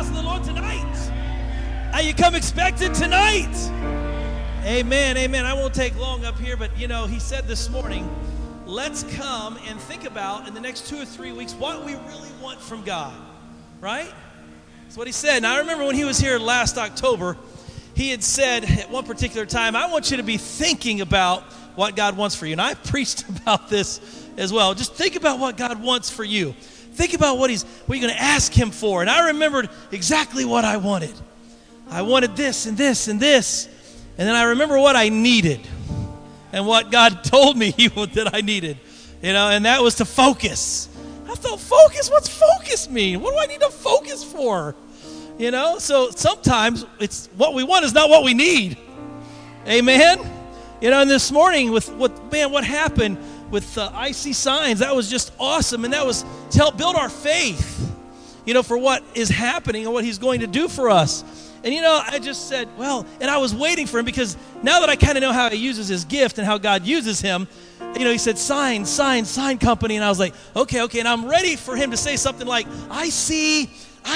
house of the Lord tonight? You come expectant tonight? Amen, amen. I won't take long up here, but he said this morning, let's come and think about in the next 2 or 3 weeks what we really want from God, right? That's what he said. Now, I remember when he was here last October, he had said at one particular time, I want you to be thinking about what God wants for you. And I preached about this as well. Just think about what God wants for you. Think about what you're going to ask him for. And I remembered exactly what I wanted. I wanted this and this and this. And then I remember what I needed and what God told me that I needed, and that was to focus. I thought, focus? What's focus mean? What do I need to focus for? So sometimes it's what we want is not what we need. Amen? And this morning what happened with IC Signs, that was just awesome. And that was to help build our faith, for what is happening and what he's going to do for us. And, I just said, and I was waiting for him because now that I kind of know how he uses his gift and how God uses him, he said, sign company. And I was like, okay. And I'm ready for him to say something like, I see.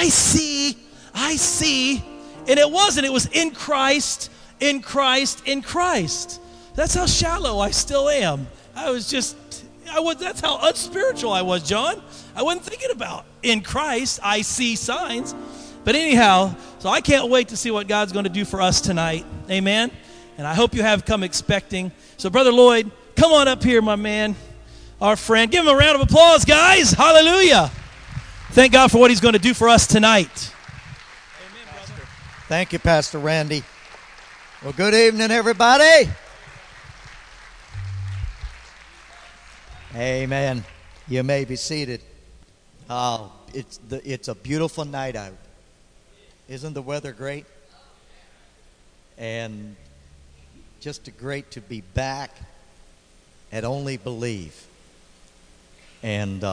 And it wasn't. It was in Christ. That's how shallow I still am. That's how unspiritual I was, John. I wasn't thinking about in Christ, I see signs. But anyhow, so I can't wait to see what God's going to do for us tonight. Amen? And I hope you have come expecting. So Brother Lloyd, come on up here, my man, our friend. Give him a round of applause, guys. Hallelujah. Thank God for what he's going to do for us tonight. Amen, brother. Thank you, Pastor Randy. Well, good evening, everybody. Amen. You may be seated. It's a beautiful night out. Isn't the weather great? And just great to be back at Only Believe. And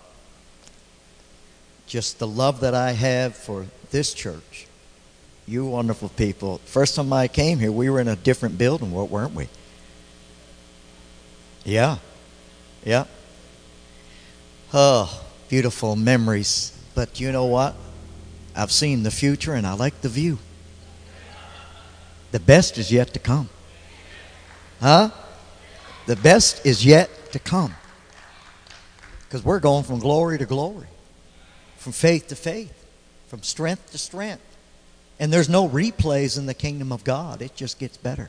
just the love that I have for this church. You wonderful people. First time I came here, we were in a different building, weren't we? Yeah. Oh, beautiful memories. But you know what? I've seen the future and I like the view. The best is yet to come. Huh? The best is yet to come. Because we're going from glory to glory. From faith to faith. From strength to strength. And there's no replays in the kingdom of God. It just gets better.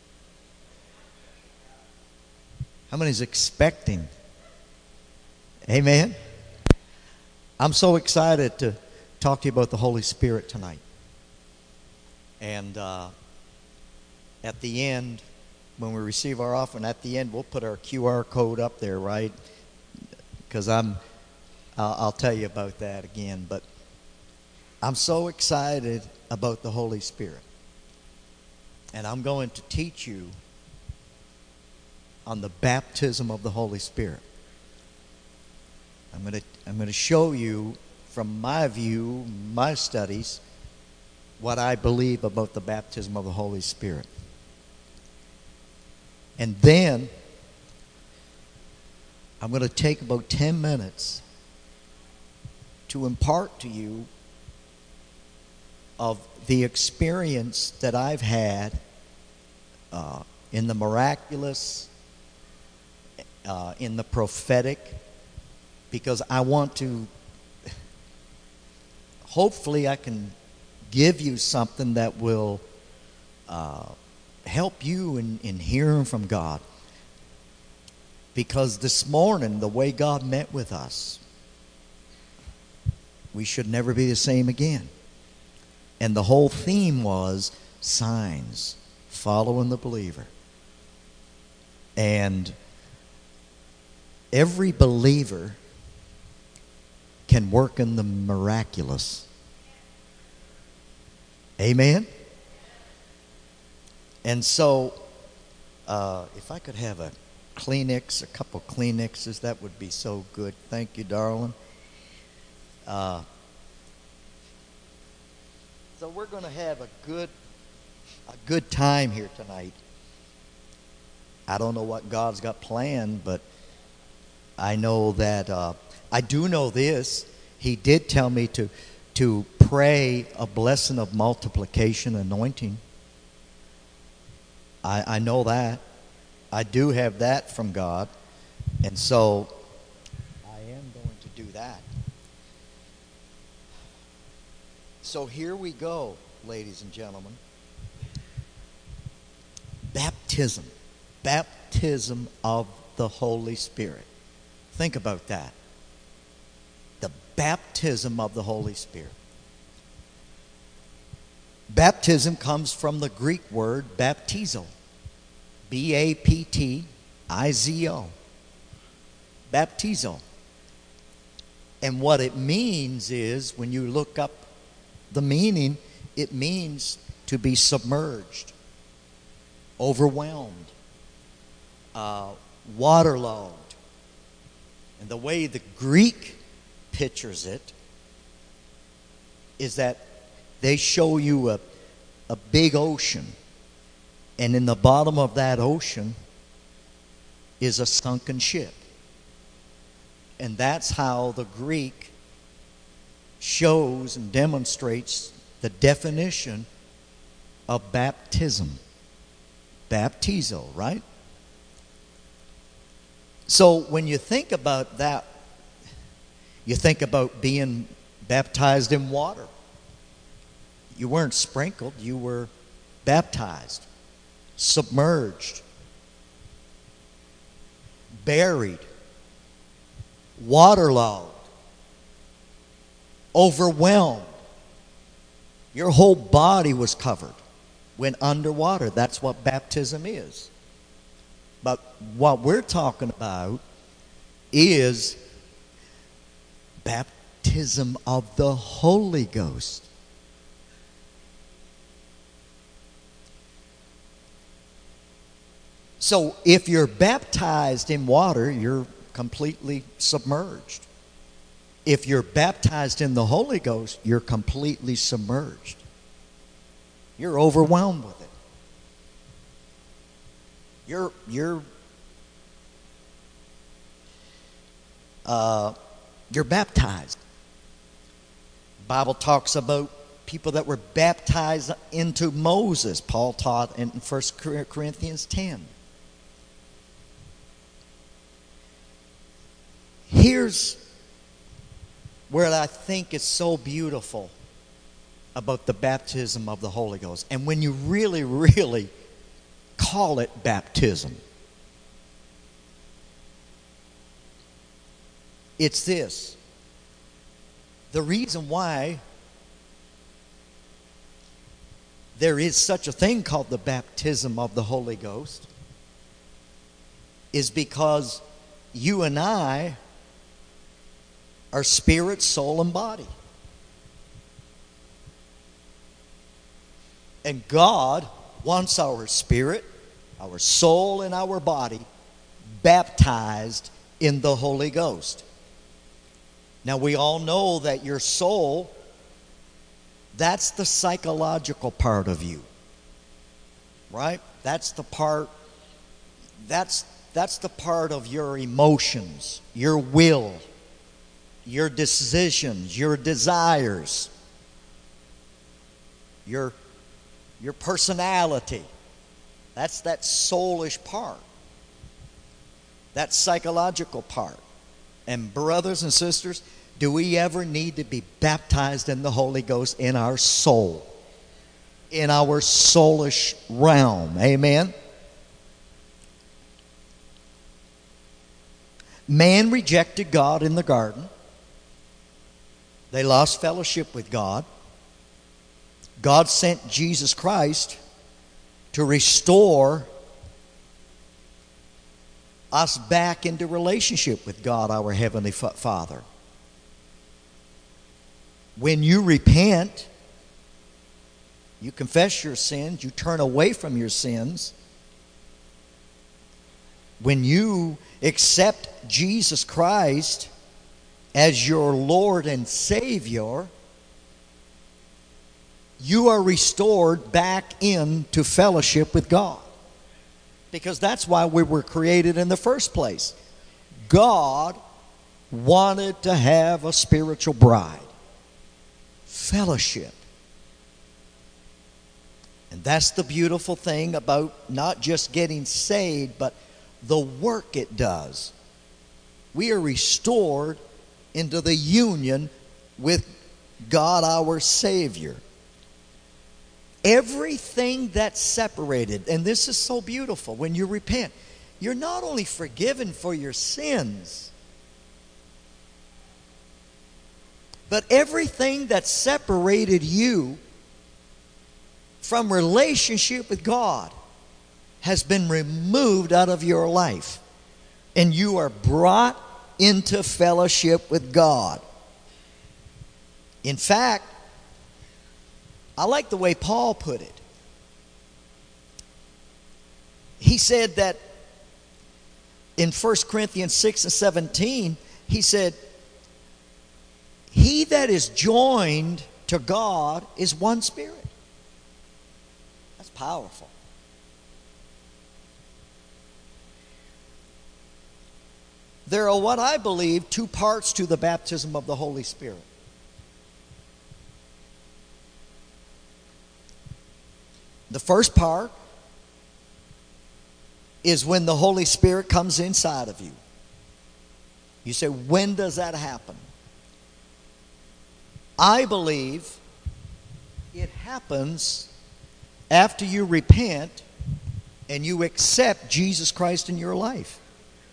How many's expecting? Amen? I'm so excited to talk to you about the Holy Spirit tonight. And at the end, when we receive our offering, at the end, we'll put our QR code up there, right? Because I'll tell you about that again. But I'm so excited about the Holy Spirit. And I'm going to teach you on the baptism of the Holy Spirit. I'm going to show you from my view, my studies, what I believe about the baptism of the Holy Spirit. And then I'm going to take about 10 minutes to impart to you of the experience that I've had in the miraculous, in the prophetic, because I want to, hopefully I can give you something that will help you in hearing from God. Because this morning, the way God met with us, we should never be the same again. And the whole theme was signs, following the believer. And every believer can work in the miraculous. Amen? And so, if I could have a Kleenex, a couple Kleenexes, that would be so good. Thank you, darling. So we're going to have a good time here tonight. I don't know what God's got planned, but I know that I do know this. He did tell me to to pray a blessing of multiplication anointing. I know that. I do have that from God. And so I am going to do that. So here we go, ladies and gentlemen. Baptism. Baptism of the Holy Spirit. Think about that. The baptism of the Holy Spirit. Baptism comes from the Greek word baptizo. B-A-P-T-I-Z-O. Baptizo. And what it means is, when you look up the meaning, it means to be submerged, overwhelmed, waterlogged. And the way the Greek pictures it is that they show you a big ocean, and in the bottom of that ocean is a sunken ship. And that's how the Greek shows and demonstrates the definition of baptism. Baptizo, right? So when you think about that, you think about being baptized in water. You weren't sprinkled, you were baptized, submerged, buried, waterlogged, overwhelmed. Your whole body was covered, went underwater. That's what baptism is. But what we're talking about is baptism of the Holy Ghost. So if you're baptized in water, you're completely submerged. If you're baptized in the Holy Ghost, you're completely submerged. You're overwhelmed with it. You're baptized. The Bible talks about people that were baptized into Moses. Paul taught in 1 Corinthians 10. Here's where I think is so beautiful about the baptism of the Holy Ghost. And when you really, really call it baptism, it's this. The reason why there is such a thing called the baptism of the Holy Ghost is because you and I are spirit, soul, and body. And God wants our spirit, our soul, and our body baptized in the Holy Ghost. Now, we all know that your soul, that's the psychological part of you. Right? That's the part, that's the part of your emotions, your will, your decisions, your desires, your personality. That's that soulish part, that psychological part. And brothers and sisters, do we ever need to be baptized in the Holy Ghost in our soul, in our soulish realm? Amen? Man rejected God in the garden. They lost fellowship with God. God sent Jesus Christ to restore us back into relationship with God, our Heavenly Father. When you repent, you confess your sins, you turn away from your sins. When you accept Jesus Christ as your Lord and Savior, you are restored back into fellowship with God. Because that's why we were created in the first place. God wanted to have a spiritual bride fellowship. And that's the beautiful thing about not just getting saved, but the work it does. We are restored into the union with God our Savior. Everything that's separated, and this is so beautiful, when you repent, you're not only forgiven for your sins, but everything that separated you from relationship with God has been removed out of your life. And you are brought into fellowship with God. In fact, I like the way Paul put it. He said that in 1 Corinthians 6 and 17, he said, he that is joined to God is one spirit. That's powerful. There are what I believe two parts to the baptism of the Holy Spirit. The first part is when the Holy Spirit comes inside of you. You say, when does that happen? I believe it happens after you repent and you accept Jesus Christ in your life.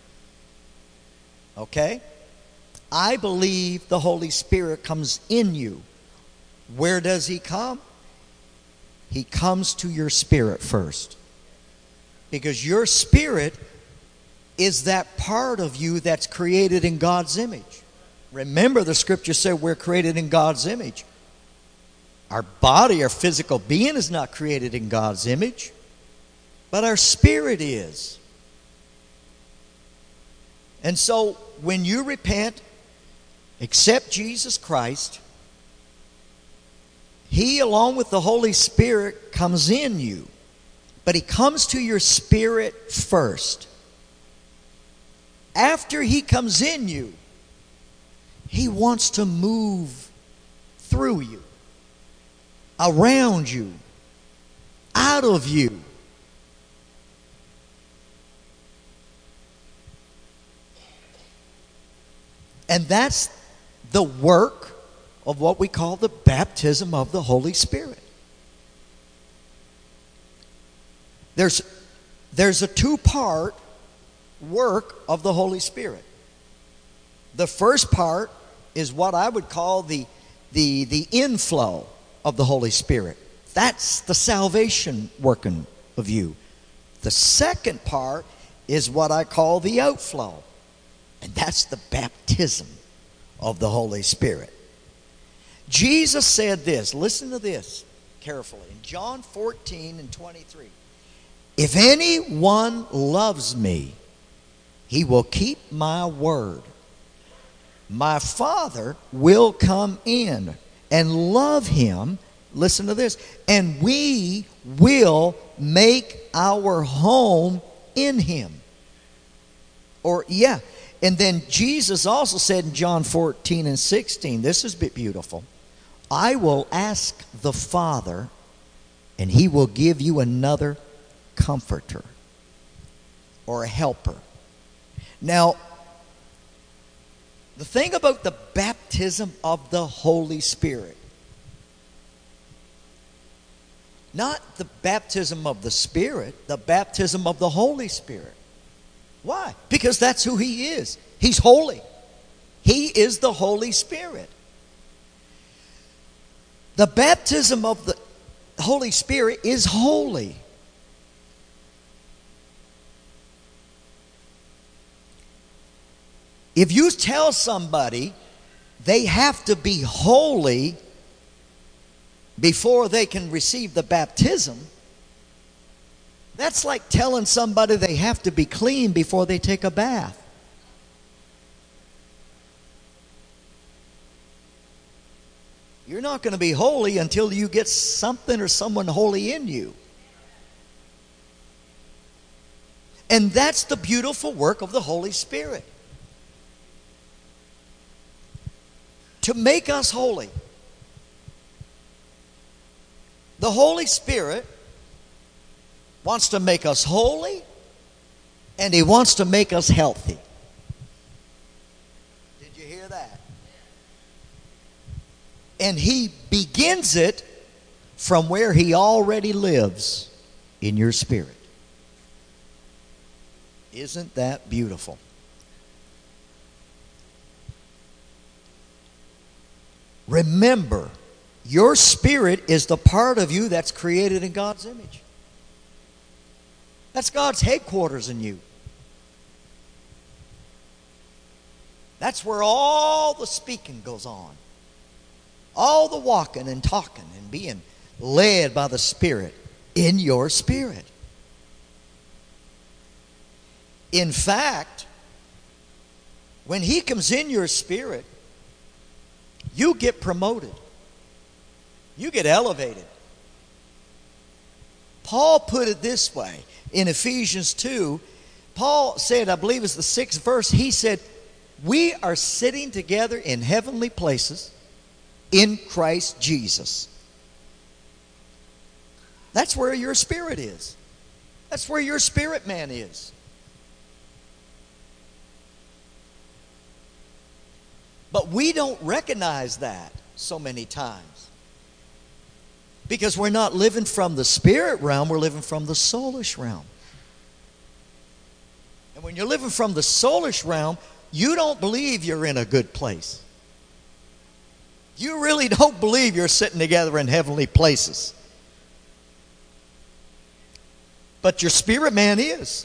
Okay? I believe the Holy Spirit comes in you. Where does He come? He comes to your spirit first. Because your spirit is that part of you that's created in God's image. Remember, the scripture said we're created in God's image. Our body, our physical being is not created in God's image, but our spirit is. And so, when you repent, accept Jesus Christ, He, along with the Holy Spirit, comes in you. But He comes to your spirit first. After He comes in you, He wants to move through you, around you, out of you. And that's the work of what we call the baptism of the Holy Spirit. There's a two-part work of the Holy Spirit. The first part is what I would call the inflow of the Holy Spirit. That's the salvation working of you. The second part is what I call the outflow. And that's the baptism of the Holy Spirit. Jesus said this, listen to this carefully, in John 14 and 23. If anyone loves me, he will keep my word. My Father will come in and love him, listen to this, and we will make our home in him. And then Jesus also said in John 14 and 16, this is a bit beautiful. I will ask the Father, and He will give you another comforter or a helper. Now, the thing about the baptism of the Holy Spirit, not the baptism of the Spirit, the baptism of the Holy Spirit. Why? Because that's who He is. He's holy. He is the Holy Spirit. The baptism of the Holy Spirit is holy. If you tell somebody they have to be holy before they can receive the baptism, that's like telling somebody they have to be clean before they take a bath. You're not going to be holy until you get something or someone holy in you. And that's the beautiful work of the Holy Spirit. To make us holy. The Holy Spirit wants to make us holy, and He wants to make us healthy. Did you hear that? And He begins it from where He already lives, in your spirit. Isn't that beautiful? Remember, your spirit is the part of you that's created in God's image. That's God's headquarters in you. That's where all the speaking goes on. All the walking and talking and being led by the Spirit in your spirit. In fact, when He comes in your spirit, you get promoted. You get elevated. Paul put it this way in Ephesians 2. Paul said, I believe it's the 6th verse, he said, we are sitting together in heavenly places in Christ Jesus. That's where your spirit is. That's where your spirit man is. But we don't recognize that so many times. Because we're not living from the spirit realm, we're living from the soulish realm. And when you're living from the soulish realm, you don't believe you're in a good place. You really don't believe you're sitting together in heavenly places. But your spirit man is.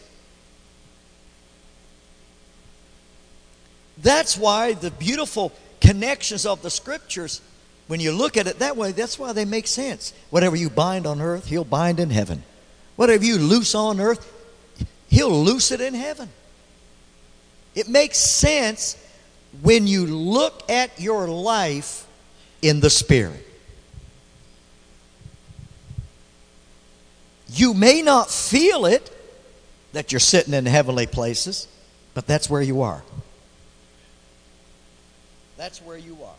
That's why the beautiful connections of the Scriptures, when you look at it that way, that's why they make sense. Whatever you bind on earth, He'll bind in heaven. Whatever you loose on earth, He'll loose it in heaven. It makes sense when you look at your life in the Spirit. You may not feel it that you're sitting in heavenly places, but that's where you are. That's where you are.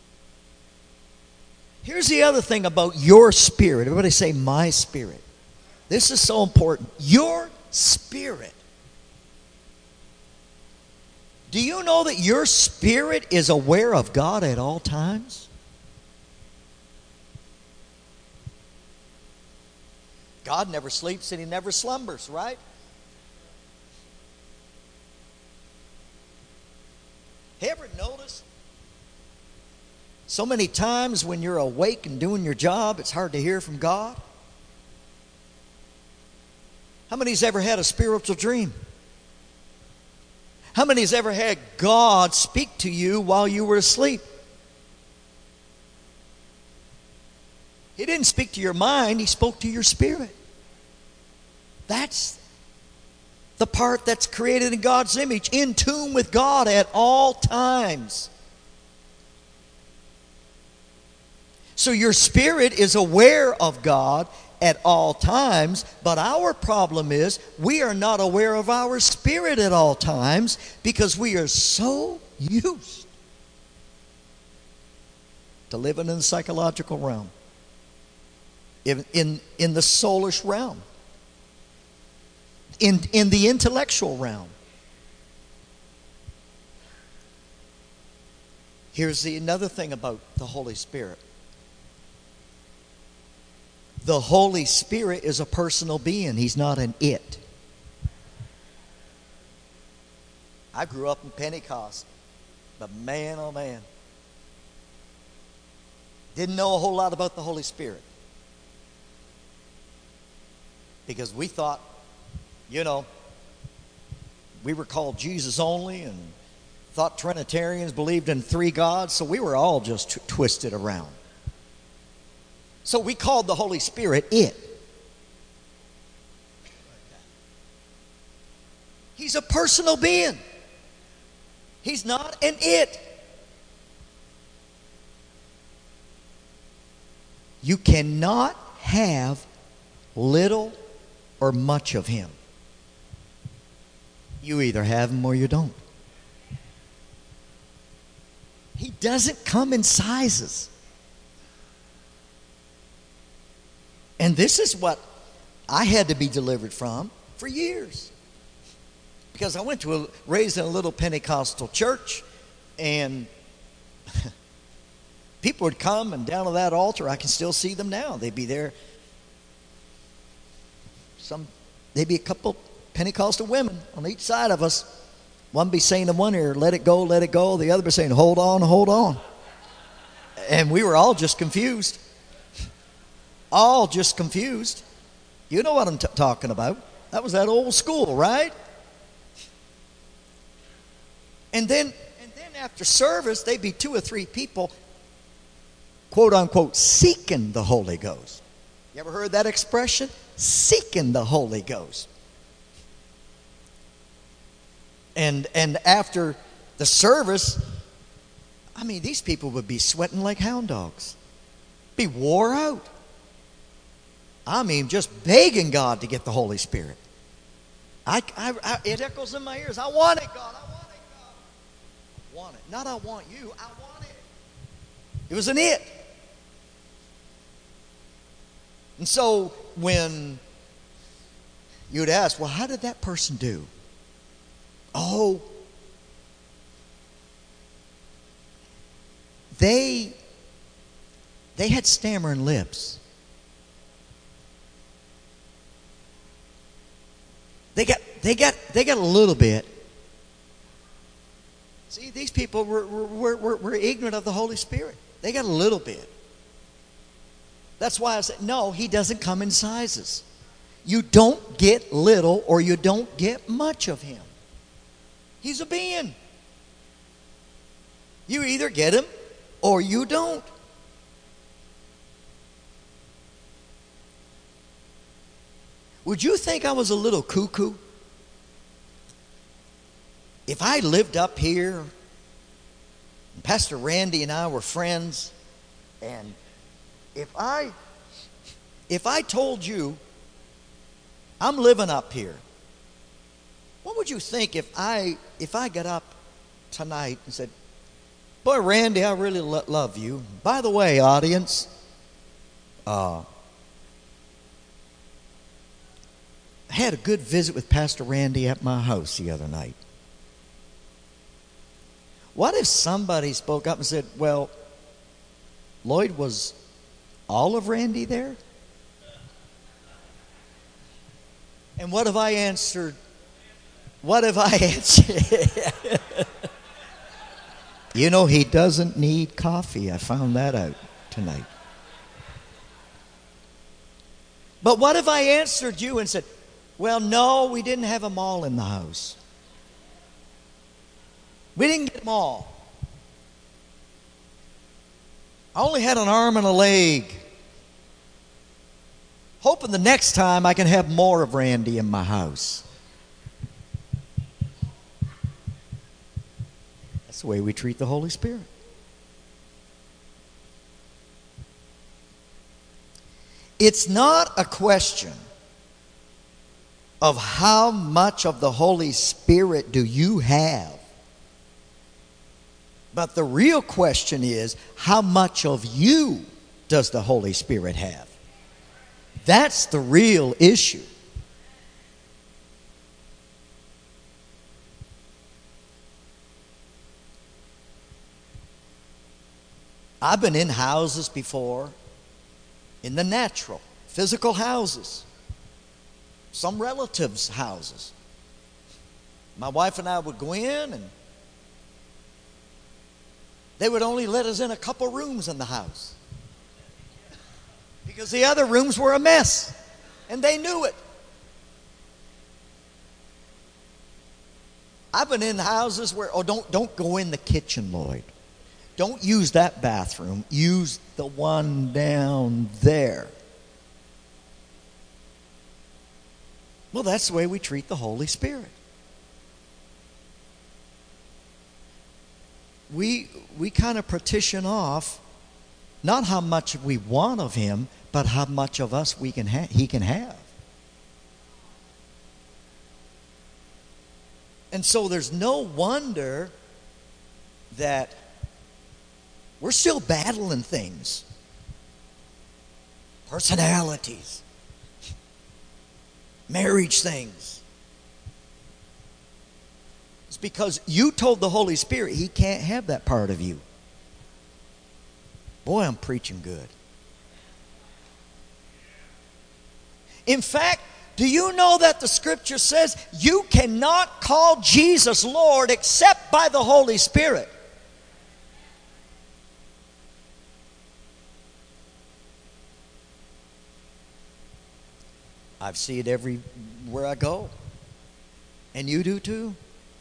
Here's the other thing about your spirit. Everybody say, my spirit. This is so important. Your spirit. Do you know that your spirit is aware of God at all times? God never sleeps and He never slumbers, right? Have you ever noticed so many times when you're awake and doing your job, it's hard to hear from God? How many's ever had a spiritual dream? How many's ever had God speak to you while you were asleep? He didn't speak to your mind, He spoke to your spirit. That's the part that's created in God's image, in tune with God at all times. So your spirit is aware of God at all times, but our problem is we are not aware of our spirit at all times because we are so used to living in the psychological realm, in the soulish realm, in the intellectual realm. Here's another thing about the Holy Spirit. The Holy Spirit is a personal being. He's not an it. I grew up in Pentecost, but man, oh man, didn't know a whole lot about the Holy Spirit. Because we thought, we were called Jesus only and thought Trinitarians believed in three gods, so we were all just twisted around. So we called the Holy Spirit it. He's a personal being. He's not an it. You cannot have little or much of Him. You either have Him or you don't. He doesn't come in sizes. And this is what I had to be delivered from for years. Because I raised in a little Pentecostal church, and people would come, and down to that altar, I can still see them now. They'd be there. They'd be a couple Pentecostal women on each side of us. One be saying in one ear, let it go, let it go. The other be saying, hold on, hold on. And we were all just confused. All just confused. You know what I'm talking about. That was that old school, right? And then after service, they'd be 2 or 3 people, quote unquote, seeking the Holy Ghost. You ever heard that expression? Seeking the Holy Ghost. And after the service, I mean, these people would be sweating like hound dogs. Be wore out. I mean, just begging God to get the Holy Spirit. It echoes in my ears. I want it, God. I want it, God. I want it. Not I want you. I want it. It was an it. And so when you'd ask, well, how did that person do? Oh, they had stammering lips. They got a little bit. See, these people were ignorant of the Holy Spirit. They got a little bit. That's why I said, no, he doesn't come in sizes. You don't get little or you don't get much of him. He's a being. You either get him or you don't. Would you think I was a little cuckoo if I lived up here and Pastor Randy and I were friends, and if I told you I'm living up here, what would you think if I got up tonight and said, boy, Randy, I really love you. By the way, audience, I had a good visit with Pastor Randy at my house the other night. What if somebody spoke up and said, well, Lloyd, was all of Randy there? And what if I answered, you know, he doesn't need coffee. I found that out tonight. But what if I answered you and said, well, no, we didn't have them all in the house. We didn't get them all. I only had an arm and a leg. Hoping the next time I can have more of Randy in my house. That's the way we treat the Holy Spirit. It's not a question of how much of the Holy Spirit do you have. But the real question is, how much of you does the Holy Spirit have? That's the real issue. I've been in houses before, in the natural, physical houses, some relatives' houses. My wife and I would go in, and they would only let us in a couple rooms in the house because the other rooms were a mess, and they knew it. I've been in houses where, don't go in the kitchen, Lloyd. Don't use that bathroom. Use the one down there. Well, that's the way we treat the Holy Spirit. We kind of partition off not how much we want of him, but how much of us he can have. And so there's no wonder that we're still battling things. personalities, marriage things. It's because you told the Holy Spirit He can't have that part of you. Boy, I'm preaching good. In fact, do you know that the Scripture says you cannot call Jesus Lord except by the Holy Spirit? I see it everywhere I go. And you do too.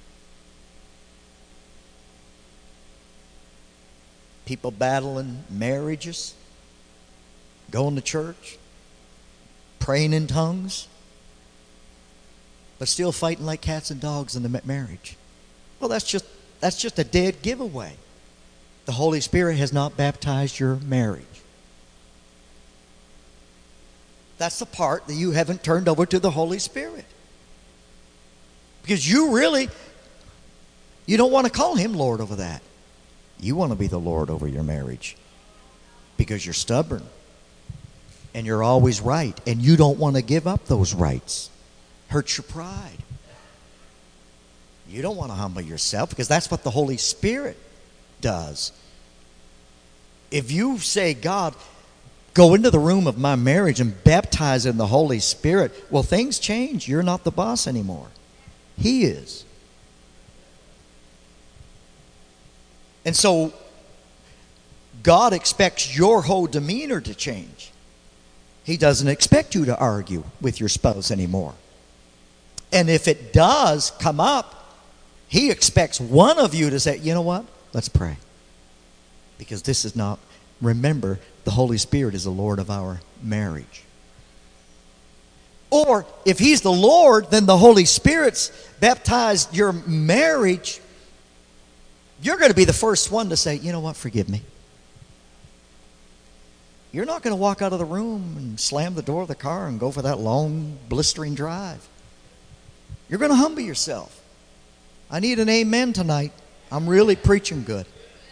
People battling marriages, going to church, praying in tongues, but still fighting like cats and dogs in the marriage. Well, that's just a dead giveaway. The Holy Spirit has not baptized your marriage. That's the part that you haven't turned over to the Holy Spirit. Because you don't want to call Him Lord over that. You want to be the Lord over your marriage. Because you're stubborn. And you're always right. And you don't want to give up those rights. Hurts your pride. You don't want to humble yourself because that's what the Holy Spirit does. If you say, God, go into the room of my marriage and baptize in the Holy Spirit, well, things change. You're not the boss anymore. He is. And so God expects your whole demeanor to change. He doesn't expect you to argue with your spouse anymore. And if it does come up, He expects one of you to say, you know what? Let's pray. Because this is not, remember, the Holy Spirit is the Lord of our marriage. Or if He's the Lord, then the Holy Spirit's baptized your marriage. You're going to be the first one to say, you know what, forgive me. You're not going to walk out of the room and slam the door of the car and go for that long, blistering drive. You're going to humble yourself. I need an amen tonight. I'm really preaching good.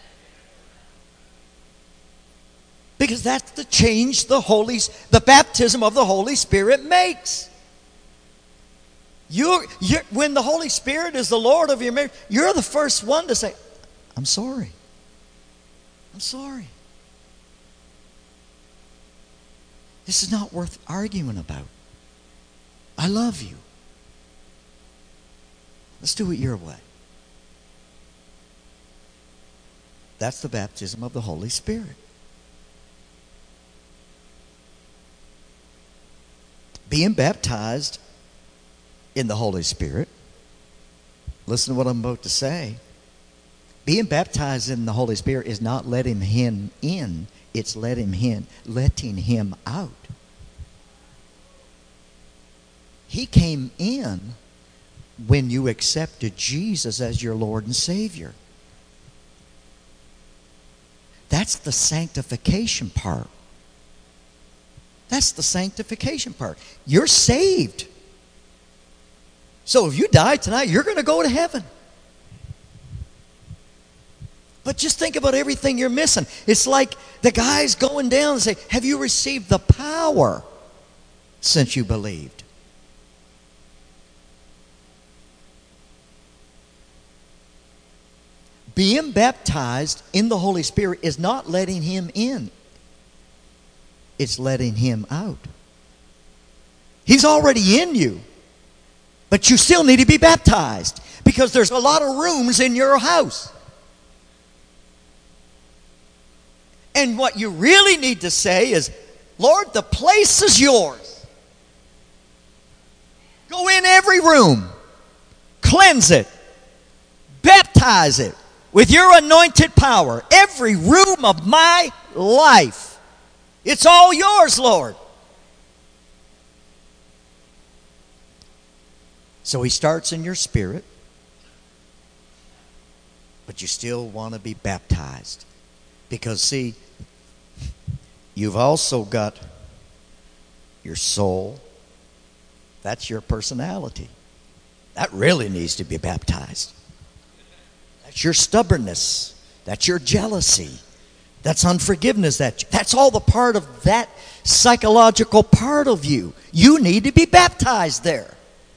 Because that's the change the baptism of the Holy Spirit makes. When the Holy Spirit is the Lord of your marriage, you're the first one to say, I'm sorry. I'm sorry. This is not worth arguing about. I love you. Let's do it your way. That's the baptism of the Holy Spirit. Being baptized in the Holy Spirit, listen to what I'm about to say. Being baptized in the Holy Spirit is not letting Him in, it's letting Him out. He came in when you accepted Jesus as your Lord and Savior. That's the sanctification part. That's the sanctification part. You're saved. So if you die tonight, you're going to go to heaven. But just think about everything you're missing. It's like the guy's going down and say, have you received the power since you believed? Being baptized in the Holy Spirit is not letting Him in. It's letting Him out. He's already in you. But you still need to be baptized because there's a lot of rooms in your house. And what you really need to say is, Lord, the place is yours. Go in every room. Cleanse it. Baptize it with your anointed power. Every room of my life. It's all yours, Lord. So He starts in your spirit, but you still want to be baptized. Because, see, you've also got your soul. That's your personality. That really needs to be baptized. That's your stubbornness. That's your jealousy. That's unforgiveness. That's all the part of that psychological part of you. You need to be baptized there.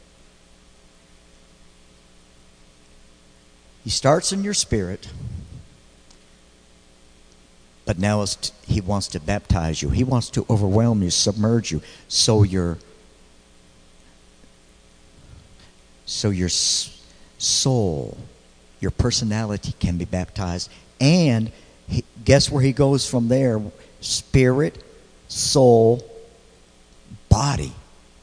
He starts in your spirit, but now he wants to baptize you. He wants to overwhelm you, submerge you, so your soul, your personality can be baptized. And guess where he goes from there? Spirit, soul, body.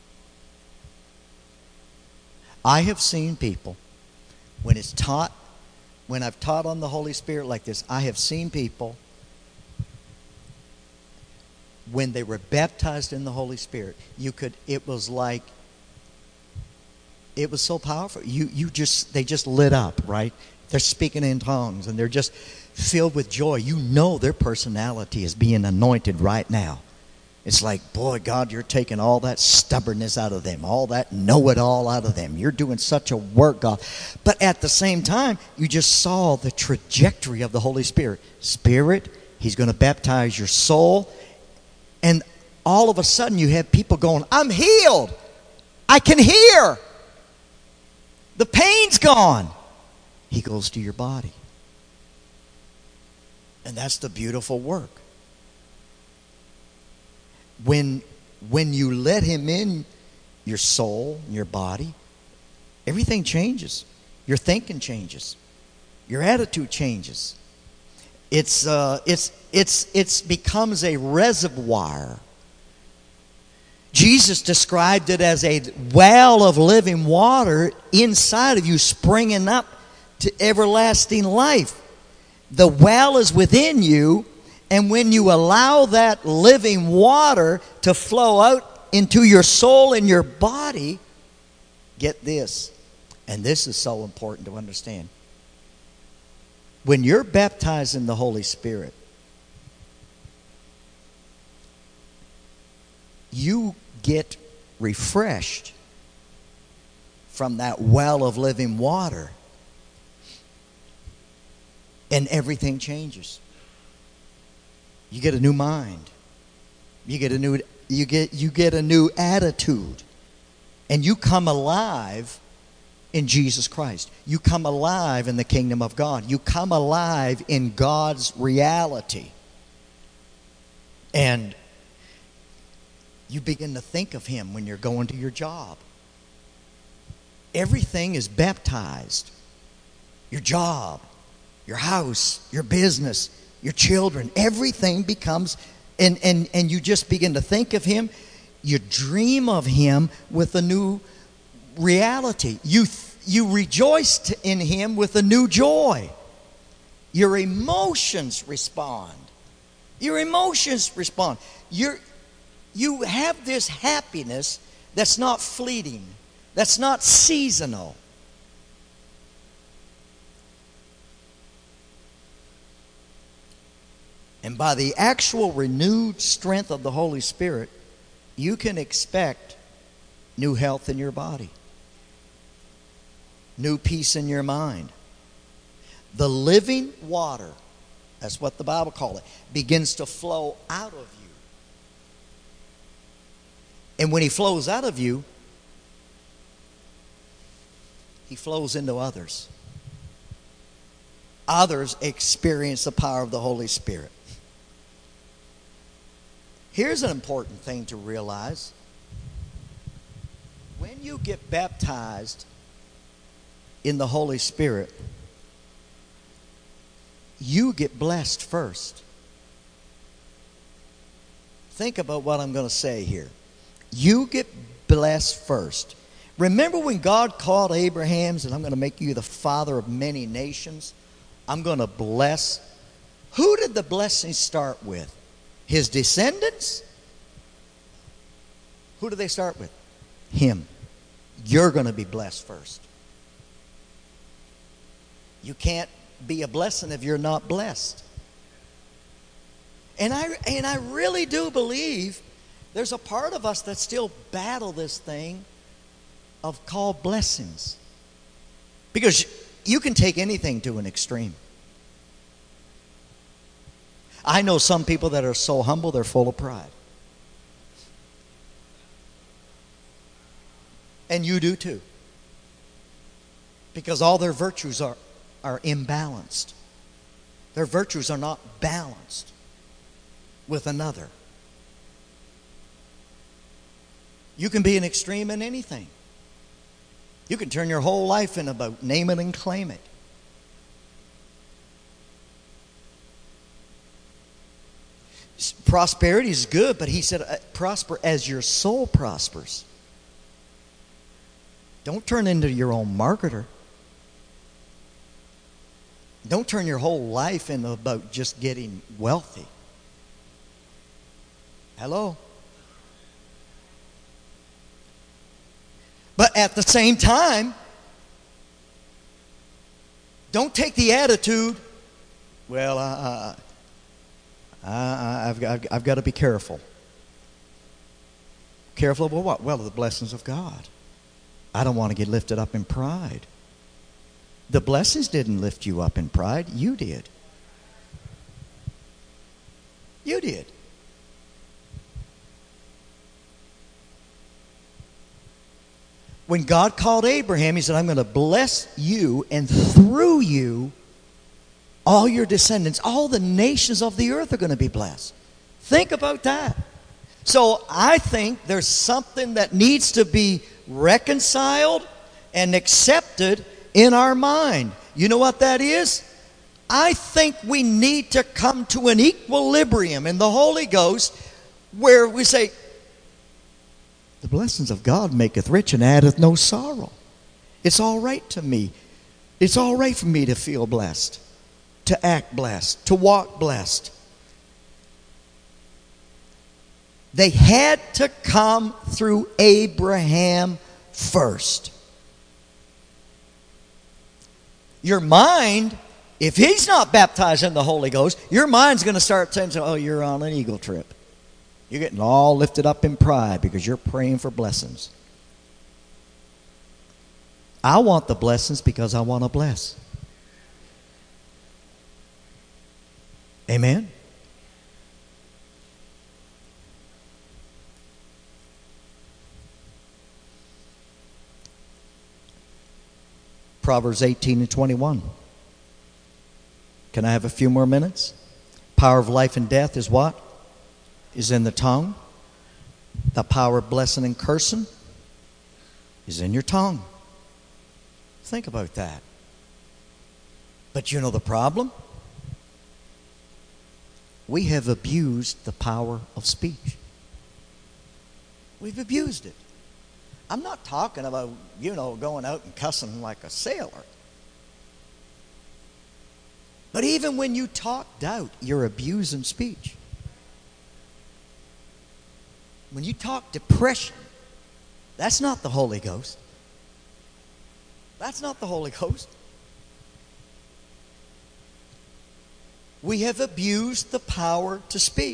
I have seen people, when I've taught on the Holy Spirit like this, I have seen people, when they were baptized in the Holy Spirit, it was so powerful. They just lit up, right? They're speaking in tongues and they're just filled with joy. You know their personality is being anointed right now. It's like, boy, God, you're taking all that stubbornness out of them, all that know-it-all out of them. You're doing such a work, God. But at the same time, you just saw the trajectory of the Holy Spirit. Spirit, He's going to baptize your soul. And all of a sudden you have people going, I'm healed. I can hear. The pain's gone. He goes to your body. And that's the beautiful work. When you let Him in your soul, your body, everything changes. Your thinking changes. Your attitude changes. It becomes a reservoir. Jesus described it as a well of living water inside of you, springing up to everlasting life. The well is within you, and when you allow that living water to flow out into your soul and your body, get this, and this is so important to understand. When you're baptized in the Holy Spirit, you get refreshed from that well of living water, and everything changes. You get a new mind. You get a new attitude, and you come alive in Jesus Christ. You come alive in the kingdom of God. You come alive in God's reality. And you begin to think of Him when you're going to your job. Everything is baptized. Your job, your house, your business, your children, everything becomes, and you just begin to think of Him. You dream of Him with a new reality. You rejoice in Him with a new joy. Your emotions respond. Your emotions respond. You have this happiness that's not fleeting, that's not seasonal. And by the actual renewed strength of the Holy Spirit, you can expect new health in your body, new peace in your mind. The living water, that's what the Bible calls it, begins to flow out of you. And when He flows out of you, He flows into others. Others experience the power of the Holy Spirit. Here's an important thing to realize. When you get baptized in the Holy Spirit, you get blessed first. Think about what I'm going to say here. You get blessed first. Remember when God called Abraham and I'm going to make you the father of many nations? I'm going to bless. Who did the blessing start with? His descendants? Who do they start with? Him. You're going to be blessed first. You can't be a blessing if you're not blessed. And I really do believe there's a part of us that still battle this thing of called blessings. Because you can take anything to an extreme. I know some people that are so humble, they're full of pride. And you do too. Because all their virtues are imbalanced. Their virtues are not balanced with another. You can be an extreme in anything. You can turn your whole life in about name it and claim it. Prosperity is good, but he said, prosper as your soul prospers. Don't turn into your own marketer. Don't turn your whole life into about just getting wealthy. Hello? But at the same time, don't take the attitude, well, I've got to be careful. Careful of what? Well, the blessings of God. I don't want to get lifted up in pride. The blessings didn't lift you up in pride. You did. You did. When God called Abraham, he said, I'm going to bless you, and through you, all your descendants, all the nations of the earth are going to be blessed. Think about that. So I think there's something that needs to be reconciled and accepted in our mind. You know what that is? I think we need to come to an equilibrium in the Holy Ghost where we say, the blessings of God maketh rich and addeth no sorrow. It's all right to me. It's all right for me to feel blessed, to act blessed, to walk blessed. They had to come through Abraham first. Your mind, if he's not baptized in the Holy Ghost, your mind's going to start saying, oh, you're on an ego trip. You're getting all lifted up in pride because you're praying for blessings. I want the blessings because I want to bless. Amen? Proverbs 18 and 21. Can I have a few more minutes? Power of life and death is what? Is in the tongue. The power of blessing and cursing is in your tongue. Think about that. But you know the problem? We have abused the power of speech. We've abused it. I'm not talking about, going out and cussing like a sailor. But even when you talk doubt, you're abusing speech. When you talk depression, that's not the Holy Ghost. That's not the Holy Ghost. We have abused the power to speak.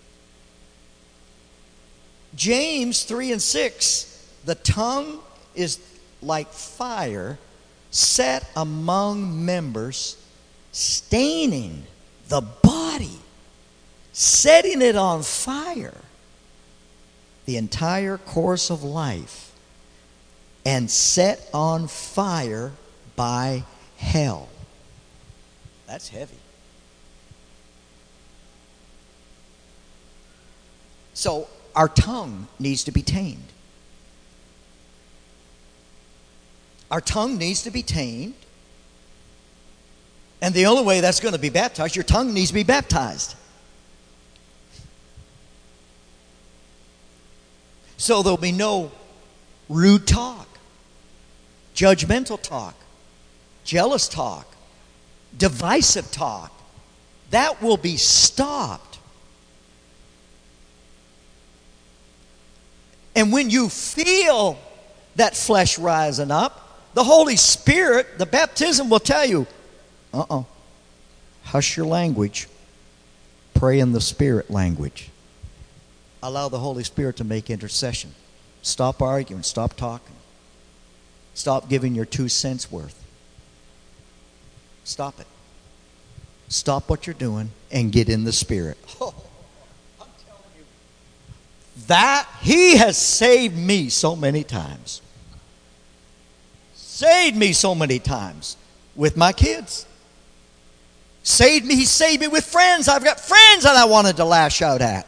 James 3 and 6, the tongue is like fire set among members, staining the body, setting it on fire, the entire course of life, and set on fire by hell. That's heavy. So our tongue needs to be tamed. Our tongue needs to be tamed. And the only way that's going to be baptized, your tongue needs to be baptized. So there'll be no rude talk, judgmental talk, jealous talk, divisive talk. That will be stopped. And when you feel that flesh rising up, the Holy Spirit, the baptism will tell you, hush your language. Pray in the Spirit language. Allow the Holy Spirit to make intercession. Stop arguing. Stop talking. Stop giving your 2 cents worth. Stop it. stop what you're doing and get in the Spirit. Oh, I'm telling you, that He has saved me so many times. Saved me so many times with my kids. He saved me with friends. I've got friends that I wanted to lash out at.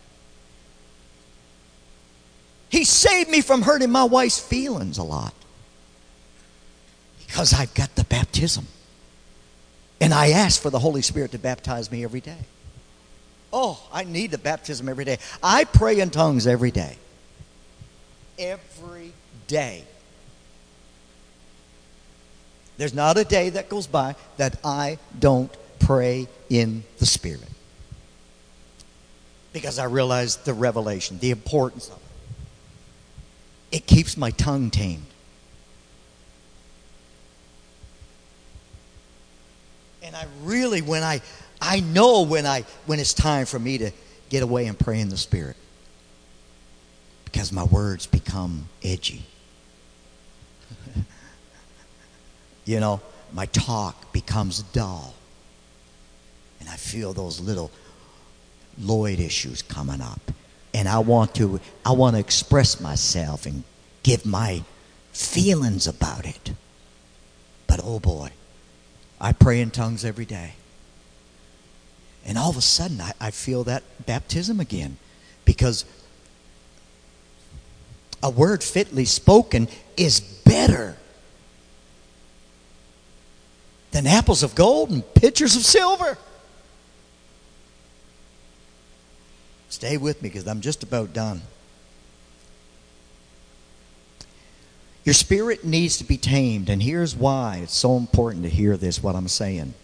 He saved me from hurting my wife's feelings a lot. Because I've got the baptism. And I ask for the Holy Spirit to baptize me every day. Oh, I need the baptism every day. I pray in tongues every day. Every day. There's not a day that goes by that I don't pray in the Spirit. Because I realize the revelation, the importance of it. It keeps my tongue tamed. And I really, I know when it's time for me to get away and pray in the Spirit. Because my words become edgy. You know, my talk becomes dull. And I feel those little Lloyd issues coming up. And I want to express myself and give my feelings about it. But oh boy, I pray in tongues every day. And all of a sudden, I feel that baptism again. Because a word fitly spoken is better than apples of gold and pitchers of silver. Stay with me because I'm just about done. Your spirit needs to be tamed, and here's why it's so important to hear this, what I'm saying.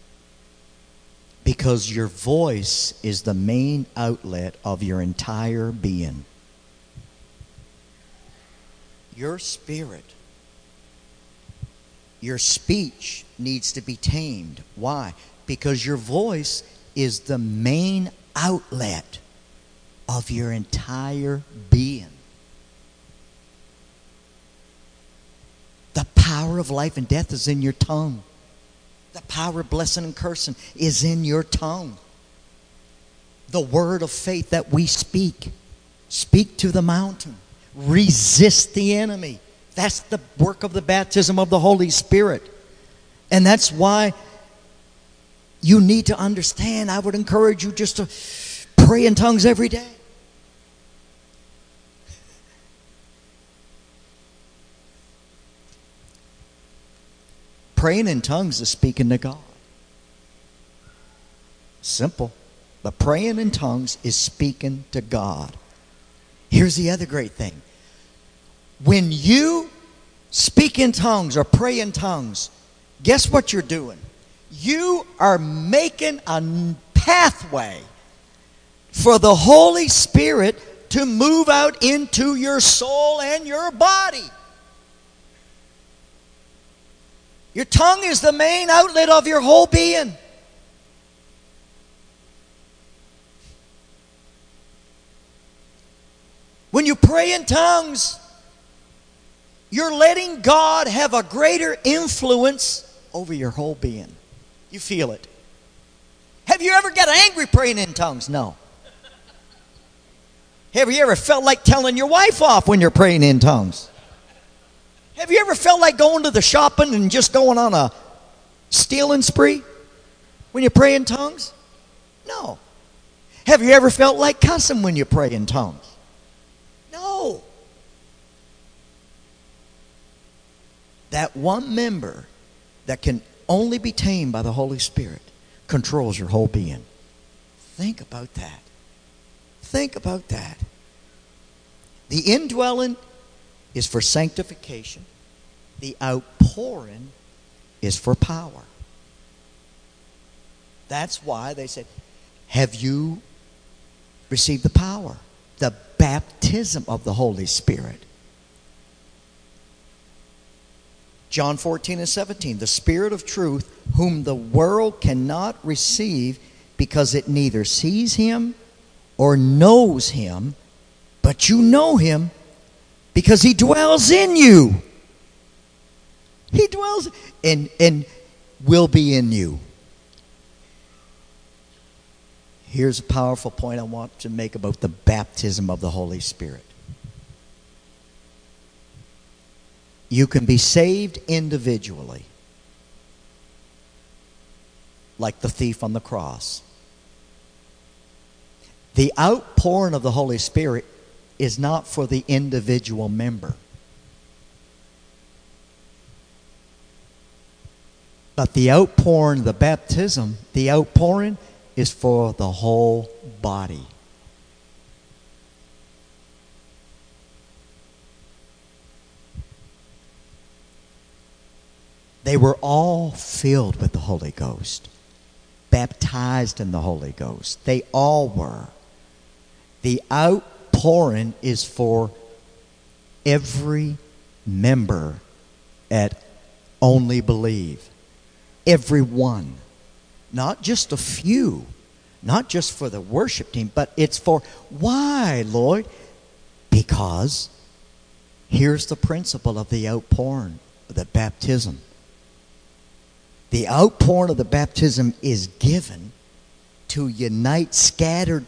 Because your voice is the main outlet of your entire being. Your spirit, your speech needs to be tamed. Why? Because your voice is the main outlet of your entire being. The power of life and death is in your tongue. The power of blessing and cursing is in your tongue. The word of faith that we speak. Speak to the mountain. Resist the enemy. That's the work of the baptism of the Holy Spirit. And that's why you need to understand. I would encourage you just to pray in tongues every day. Praying in tongues is speaking to God. Simple. But praying in tongues is speaking to God. Here's the other great thing. When you speak in tongues or pray in tongues, guess what you're doing? You are making a pathway for the Holy Spirit to move out into your soul and your body. Your tongue is the main outlet of your whole being. When you pray in tongues, you're letting God have a greater influence over your whole being. You feel it. Have you ever got angry praying in tongues? No. Have you ever felt like telling your wife off when you're praying in tongues? Have you ever felt like going to the shopping and just going on a stealing spree when you pray in tongues? No. Have you ever felt like cussing when you pray in tongues? No. That one member that can only be tamed by the Holy Spirit controls your whole being. Think about that. Think about that. The indwelling is for sanctification. The outpouring is for power. That's why they said, have you received the power? The baptism of the Holy Spirit. John 14:17, the Spirit of truth, whom the world cannot receive because it neither sees him or knows him, but you know him because he dwells in you. He dwells and will be in you. Here's a powerful point I want to make about the baptism of the Holy Spirit. You can be saved individually, like the thief on the cross. The outpouring of the Holy Spirit is not for the individual member, but the outpouring, the baptism, the outpouring is for the whole body. They were all filled with the Holy Ghost, baptized in the Holy Ghost. They all were. The outpouring is for every member at Only Believe. Everyone. Not just a few. Not just for the worship team, but it's for, why, Lord? Because here's the principle of the outpouring, the baptism. The outpouring of the baptism is given to unite scattered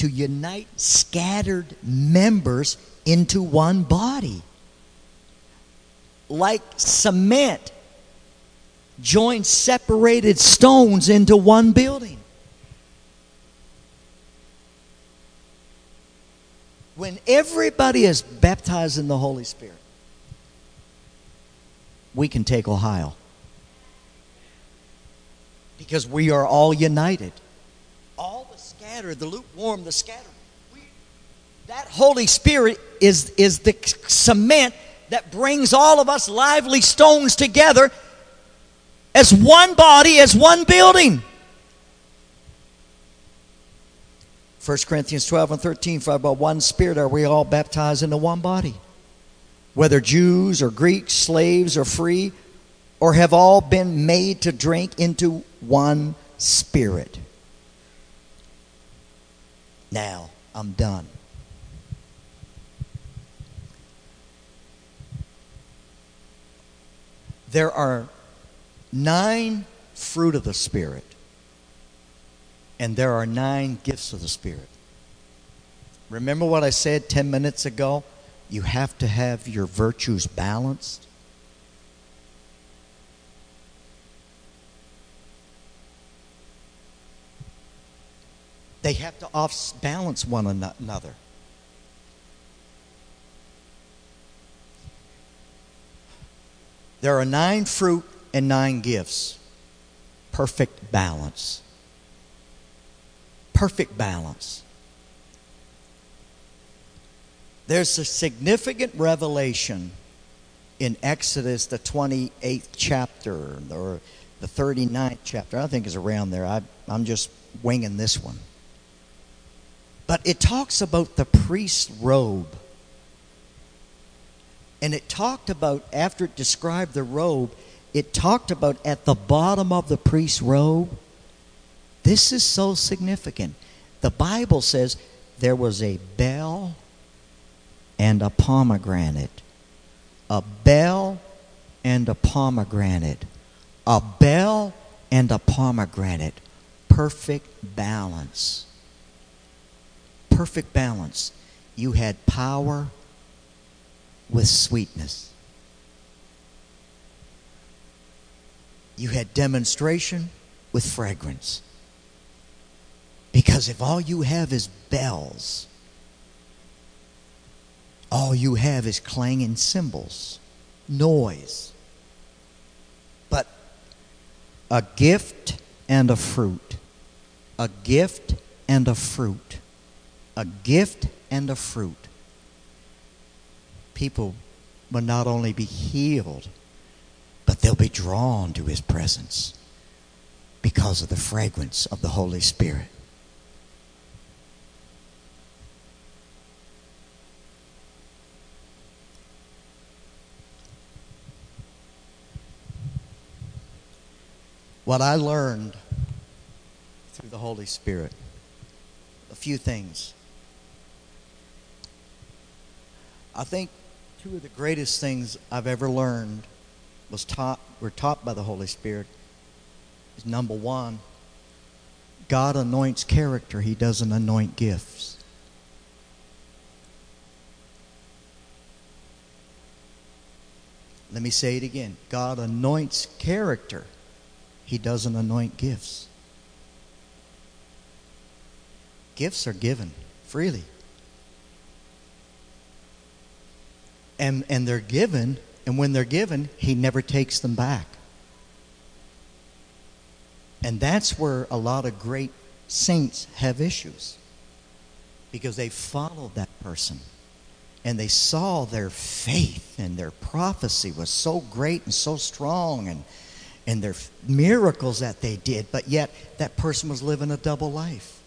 members into one body. Like cement joins separated stones into one building. When everybody is baptized in the Holy Spirit, we can take Ohio. Because we are all united. All the scattered, the lukewarm, the scattered. That Holy Spirit is the cement that brings all of us lively stones together as one body, as one building. 1 Corinthians 12 and 13, for by one Spirit are we all baptized into one body. Whether Jews or Greeks, slaves or free, or have all been made to drink into one Spirit. Now, I'm done. There are 9 fruit of the Spirit, and there are 9 gifts of the Spirit. Remember what I said 10 minutes ago? You have to have your virtues balanced. They have to balance one another. There are 9 fruit and 9 gifts. Perfect balance. Perfect balance. There's a significant revelation in Exodus, the 28th chapter, or the 39th chapter. I think is around there. I'm just winging this one. But it talks about the priest's robe. And it talked about, after it described the robe, it talked about at the bottom of the priest's robe. This is so significant. The Bible says there was a bell and a pomegranate. A bell and a pomegranate. A bell and a pomegranate. Perfect balance. Perfect balance. You had power with sweetness. You had demonstration with fragrance. Because if all you have is bells, all you have is clanging cymbals, noise. But a gift and a fruit. A gift and a fruit. A gift and a fruit. People will not only be healed, but they'll be drawn to His presence because of the fragrance of the Holy Spirit. What I learned through the Holy Spirit, a few things. I think 2 of the greatest things I've ever learned were taught by the Holy Spirit. Is number 1, God anoints character. He doesn't anoint gifts. Let me say it again. God anoints character. He doesn't anoint gifts. Gifts are given freely. And they're given, and when they're given, He never takes them back. And that's where a lot of great saints have issues. Because they followed that person. And they saw their faith and their prophecy was so great and so strong, and their miracles that they did, but yet that person was living a double life.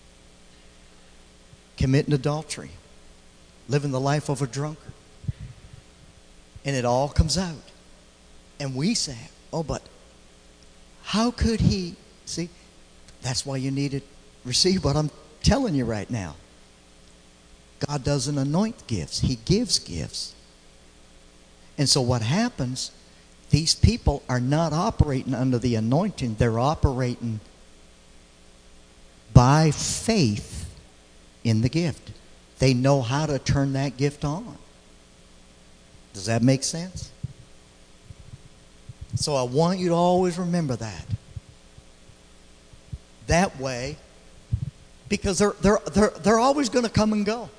Committing adultery. Living the life of a drunkard. And it all comes out. And we say, oh, but how could he? See, that's why you need to receive what I'm telling you right now. God doesn't anoint gifts. He gives gifts. And so what happens, these people are not operating under the anointing. They're operating by faith in the gift. They know how to turn that gift on. Does that make sense? So I want you to always remember that. That way, because they're always going to come and go.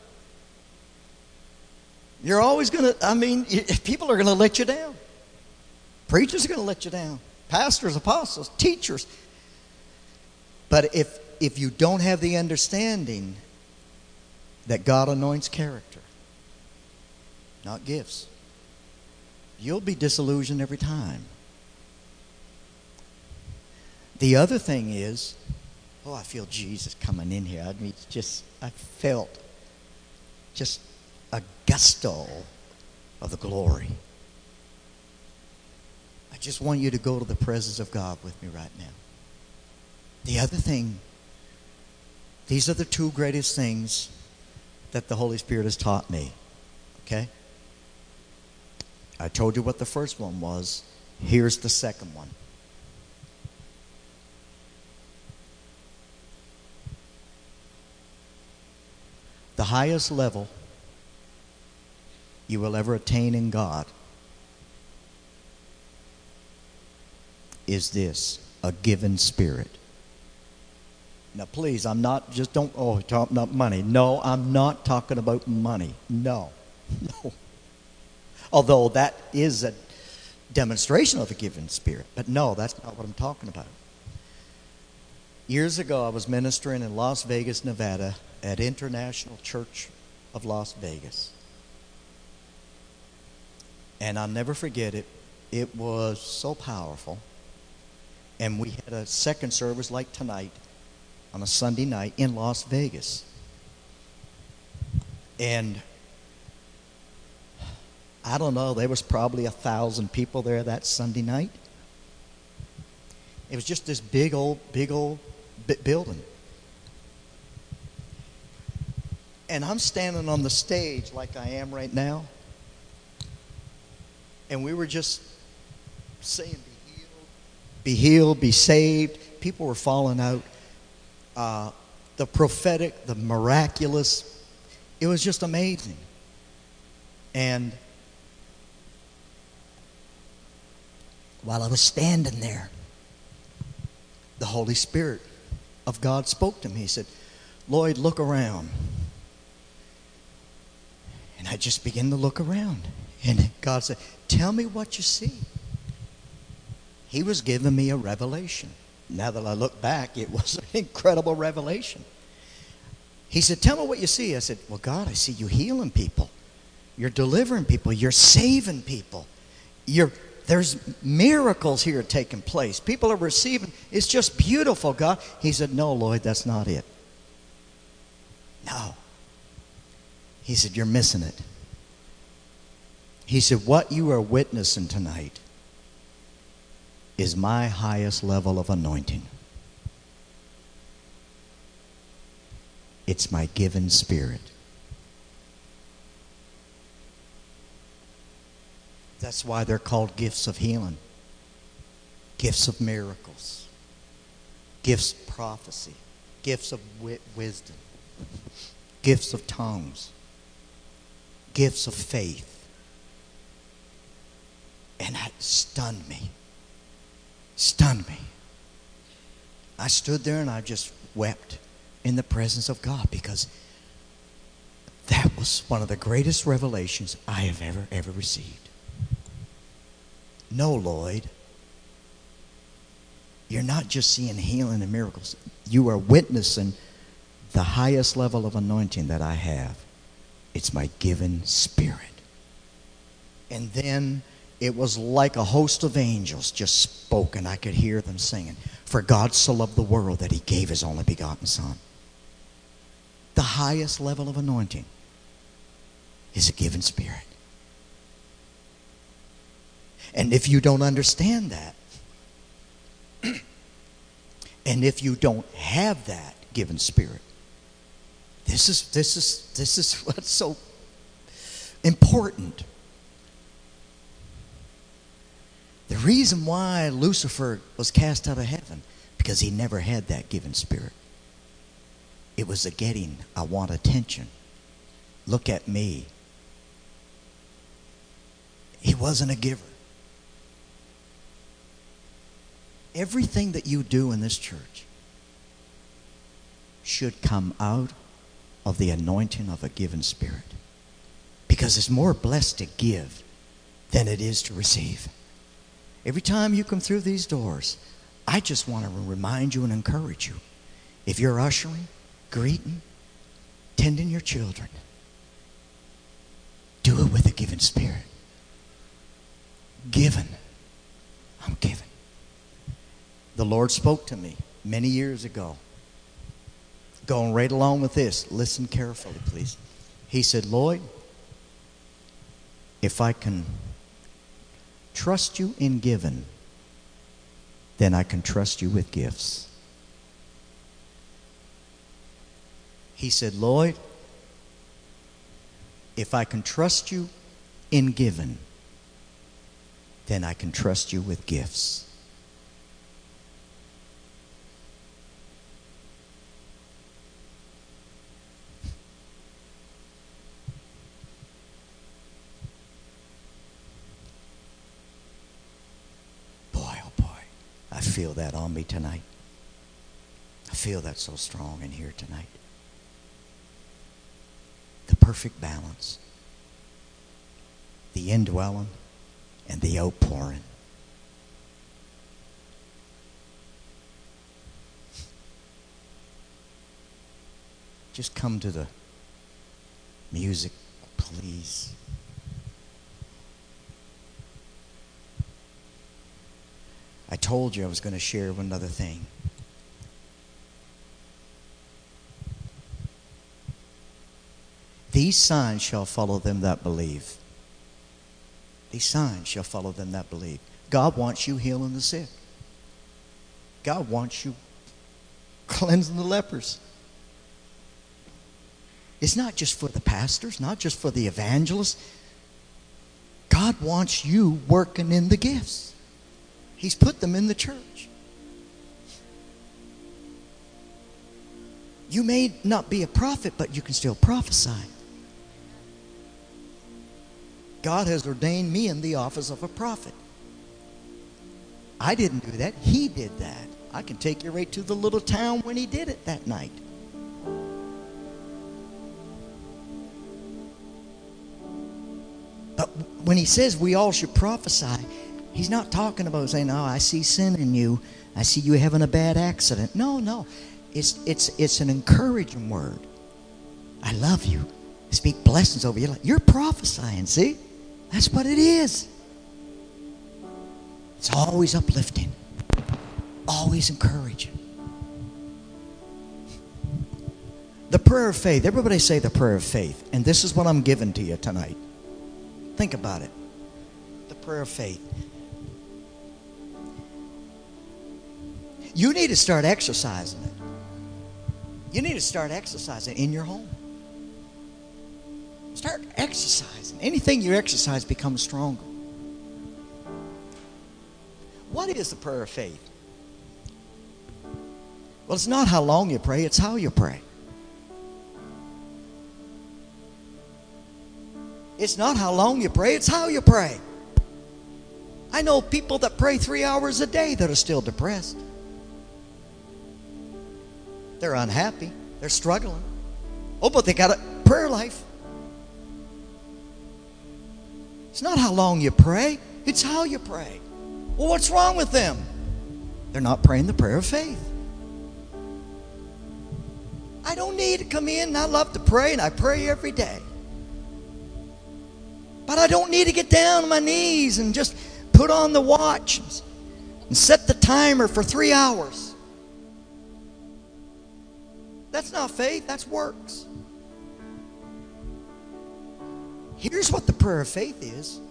You're always going to, people are going to let you down. Preachers are going to let you down. Pastors, apostles, teachers. But if you don't have the understanding that God anoints character, not gifts, you'll be disillusioned every time. The other thing is, I feel Jesus coming in here. I felt just a gusto of the glory. I just want you to go to the presence of God with me right now. The other thing, these are the two greatest things that the Holy Spirit has taught me. Okay? I told you what the first one was. Here's the second one. The highest level you will ever attain in God is this, a given spirit. Now please, I'm not just talking about money. No, I'm not talking about money. No. Although that is a demonstration of a given spirit. But no, that's not what I'm talking about. Years ago, I was ministering in Las Vegas, Nevada at International Church of Las Vegas. And I'll never forget it. It was so powerful. And we had a second service like tonight on a Sunday night in Las Vegas. And I don't know, there was probably 1,000 people there that Sunday night. It was just this big old building. And I'm standing on the stage like I am right now. And we were just saying, be healed, be saved. People were falling out. The prophetic, the miraculous. It was just amazing. And while I was standing there, the Holy Spirit of God spoke to me. He said, Lloyd, look around. And I just began to look around. And God said, tell me what you see. He was giving me a revelation. Now that I look back, it was an incredible revelation. He said, tell me what you see. I said, well, God, I see you healing people. You're delivering people. You're saving people. There's miracles here taking place. People are receiving. It's just beautiful, God. He said, no, Lloyd, that's not it. No. He said, you're missing it. He said, what you are witnessing tonight is my highest level of anointing. It's my given spirit. That's why they're called gifts of healing, gifts of miracles. gifts of prophecy, gifts of wisdom, gifts of tongues, gifts of faith. And that stunned me. Stunned me. I stood there and I just wept in the presence of God, because that was one of the greatest revelations I have ever received. No, Lloyd, you're not just seeing healing and miracles. You are witnessing the highest level of anointing that I have. It's my given spirit. And then it was like a host of angels just spoke, and I could hear them singing, "For God so loved the world that he gave his only begotten Son." The highest level of anointing is a given spirit. And if you don't understand that, and if you don't have that given spirit, this is what's so important. The reason why Lucifer was cast out of heaven, because he never had that given spirit. It was a getting, I want attention. Look at me. He wasn't a giver. Everything that you do in this church should come out of the anointing of a given spirit. Because it's more blessed to give than it is to receive. Every time you come through these doors, I just want to remind you and encourage you. If you're ushering, greeting, tending your children, do it with a given spirit. Given. I'm given. The Lord spoke to me many years ago. Going right along with this. Listen carefully, please. He said, "Lloyd, if I can trust you in giving, then I can trust you with gifts." He said, "Lloyd, if I can trust you in giving, then I can trust you with gifts." I feel that on me tonight. I feel that so strong in here tonight. The perfect balance. The indwelling and the outpouring. Just come to the music, please. I told you I was going to share one other thing. These signs shall follow them that believe. These signs shall follow them that believe. God wants you healing the sick. God wants you cleansing the lepers. It's not just for the pastors, not just for the evangelists. God wants you working in the gifts. He's put them in the church. You may not be a prophet, but you can still prophesy. God has ordained me in the office of a prophet. I didn't do that. He did that. I can take you right to the little town when he did it that night. But when he says we all should prophesy, he's not talking about saying, "Oh, I see sin in you. I see you having a bad accident." No. It's an encouraging word. I love you. Speak blessings over you. You're prophesying, see? That's what it is. It's always uplifting. Always encouraging. The prayer of faith. Everybody say the prayer of faith. And this is what I'm giving to you tonight. Think about it. The prayer of faith. You need to start exercising it. You need to start exercising in your home. Start exercising. Anything you exercise becomes stronger. What is the prayer of faith? Well, it's not how long you pray, it's how you pray. It's not how long you pray, it's how you pray. I know people that pray 3 hours a day that are still depressed. They're unhappy. They're struggling. Oh, but they got a prayer life. It's not how long you pray, it's how you pray. Well, what's wrong with them? They're not praying the prayer of faith. I don't need to come in, and I love to pray, and I pray every day. But I don't need to get down on my knees and just put on the watch and set the timer for 3 hours. That's not faith, that's works. Here's what the prayer of faith is.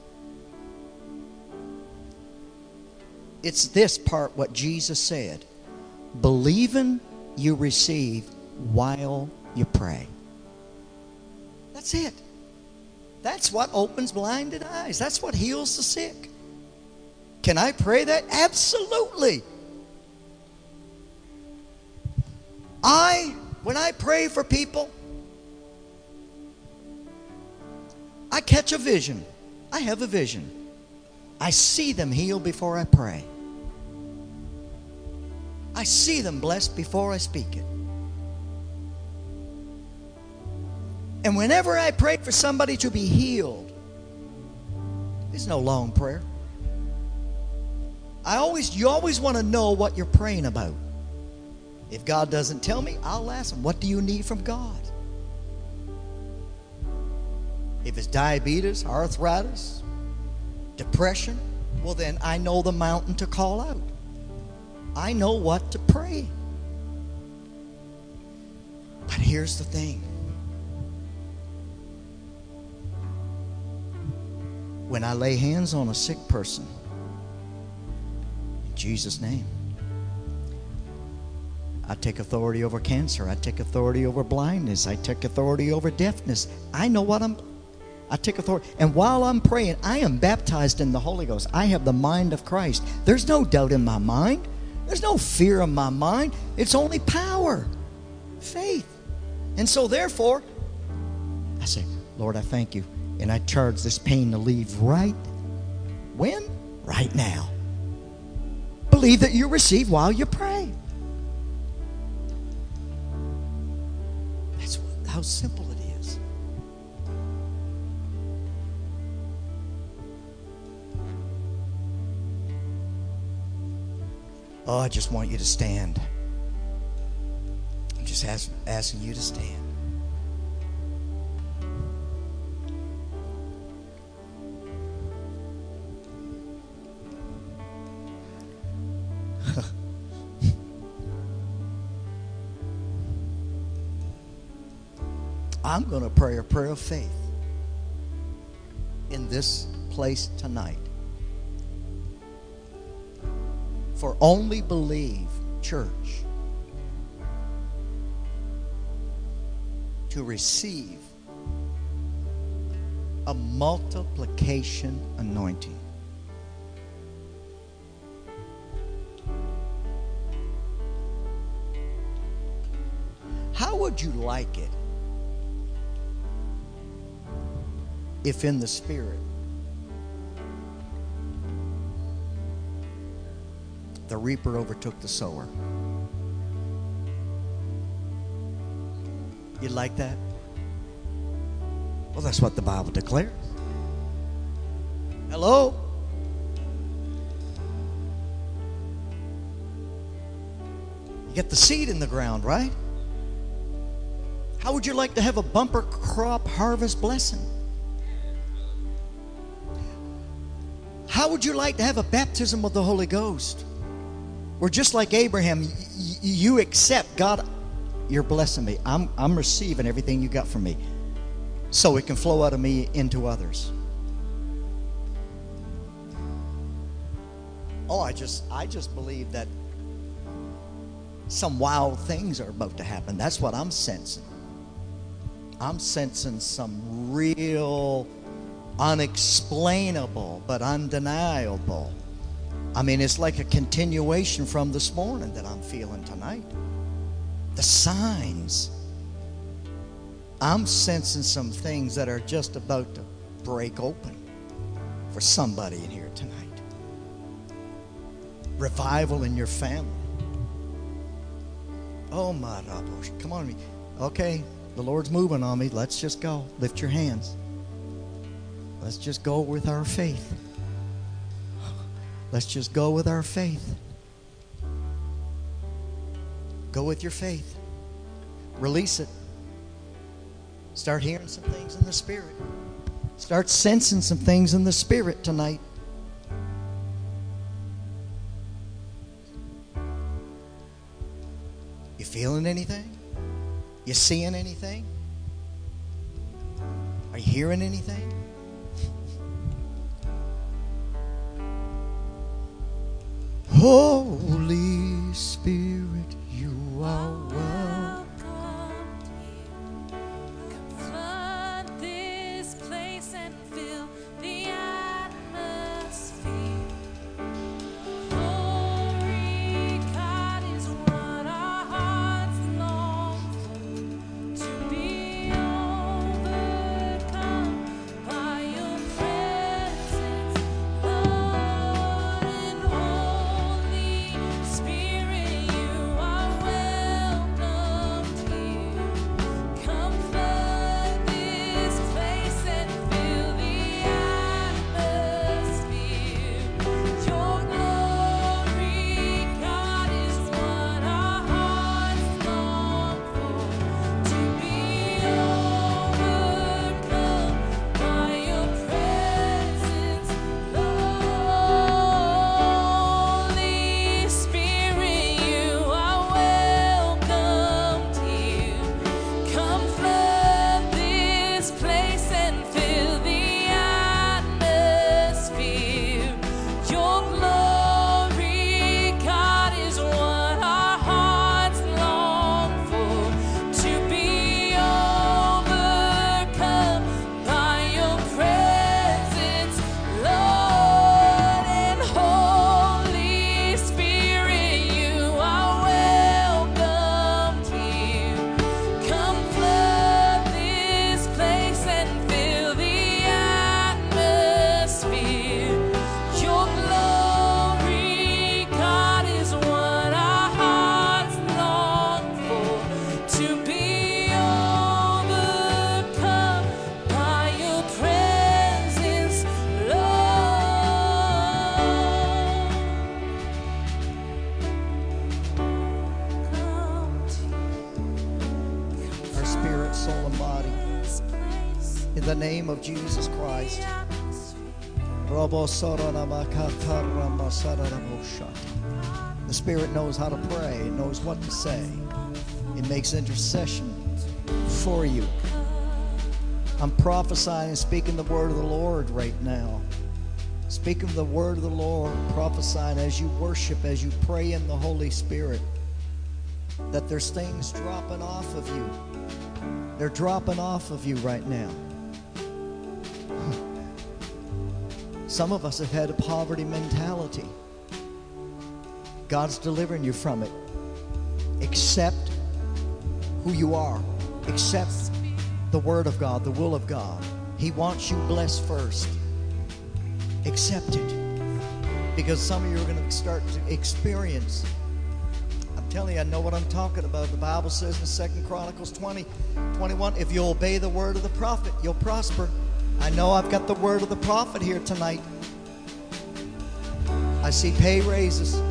It's this part, what Jesus said. Believing you receive while you pray. That's it. That's what opens blinded eyes. That's what heals the sick. Can I pray that? Absolutely. When I pray for people, I catch a vision. I have a vision. I see them healed before I pray. I see them blessed before I speak it. And whenever I pray for somebody to be healed, there's no long prayer. You always want to know what you're praying about. If God doesn't tell me, I'll ask him, what do you need from God? If it's diabetes, arthritis, depression, well then I know the mountain to call out. I know what to pray. But here's the thing. When I lay hands on a sick person, in Jesus' name, I take authority over cancer. I take authority over blindness. I take authority over deafness. I know what I take authority. And while I'm praying, I am baptized in the Holy Ghost. I have the mind of Christ. There's no doubt in my mind. There's no fear in my mind. It's only power, faith. And so therefore, I say, Lord, I thank you. And I charge this pain to leave right when? Right now. Believe that you receive while you pray. That's how simple it is. Oh, I just want you to stand. I'm just asking you to stand. I'm going to pray a prayer of faith in this place tonight. For only believe, church, to receive a multiplication anointing. How would you like it if in the Spirit the reaper overtook the sower? You like that? Well, that's what the Bible declares. Hello? You get the seed in the ground, right? How would you like to have a bumper crop harvest blessing? How would you like to have a baptism of the Holy Ghost? Where just like Abraham, you accept, God, you're blessing me. I'm receiving everything you got from me, so it can flow out of me into others. Oh, I just believe that some wild things are about to happen. That's what I'm sensing. I'm sensing some real unexplainable but undeniable. I mean, it's like a continuation from this morning that I'm feeling tonight. the signs. I'm sensing some things that are just about to break open for somebody in here tonight. Revival in your family. Oh my Rabosh. Come on me. Okay, the Lord's moving on me. Let's just go. Lift your hands. Let's just go with our faith. Let's just go with our faith. Go with your faith. Release it. Start hearing some things in the Spirit. Start sensing some things in the Spirit tonight. You feeling anything? You seeing anything? Are you hearing anything? Holy Spirit, you are welcome. Come flood this place and fill the atmosphere. Glory, God, is what our hearts long for, to be overcome by your presence, Lord, and Holy Spirit, you are welcomed here. Come flood this place and fill the atmosphere. Your glory, God, is what our hearts long for, to be overcome by your presence, Holy Spirit, you are welcomed here. Come flood this place and fill the atmosphere. Your glory, God, is what our hearts long for, to be overcome by your presence, Lord, and Holy Spirit, you are welcomed here. Come flood this place and fill the atmosphere. Your glory, God, is what our hearts long for, to be overcome by your presence, Lord. Our spirit, soul, and body. This place, In the name of Jesus Christ. the atmosphere. The Spirit knows how to pray, it knows what to say. It makes intercession for you. I'm prophesying and speaking the word of the Lord right now. Speaking the word of the Lord, prophesying as you worship, as you pray in the Holy Spirit, that there's things dropping off of you. They're dropping off of you right now. Some of us have had a poverty mentality. God's delivering you from it. Accept who you are. Accept the Word of God, the will of God. He wants you blessed first. Accept it. Because some of you are going to start to experience. I'm telling you, I know what I'm talking about. The Bible says in 2 Chronicles 20:21, if you obey the word of the prophet, you'll prosper. I know I've got the word of the prophet here tonight. I see pay raises.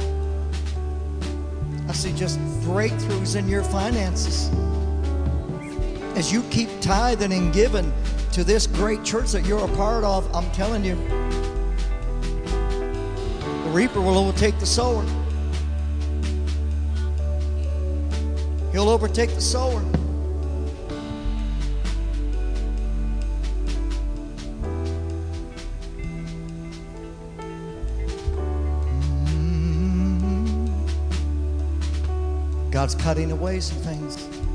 I see just breakthroughs in your finances. As you keep tithing and giving to this great church that you're a part of, I'm telling you, the reaper will overtake the sower. He'll overtake the sower. God's cutting away some things.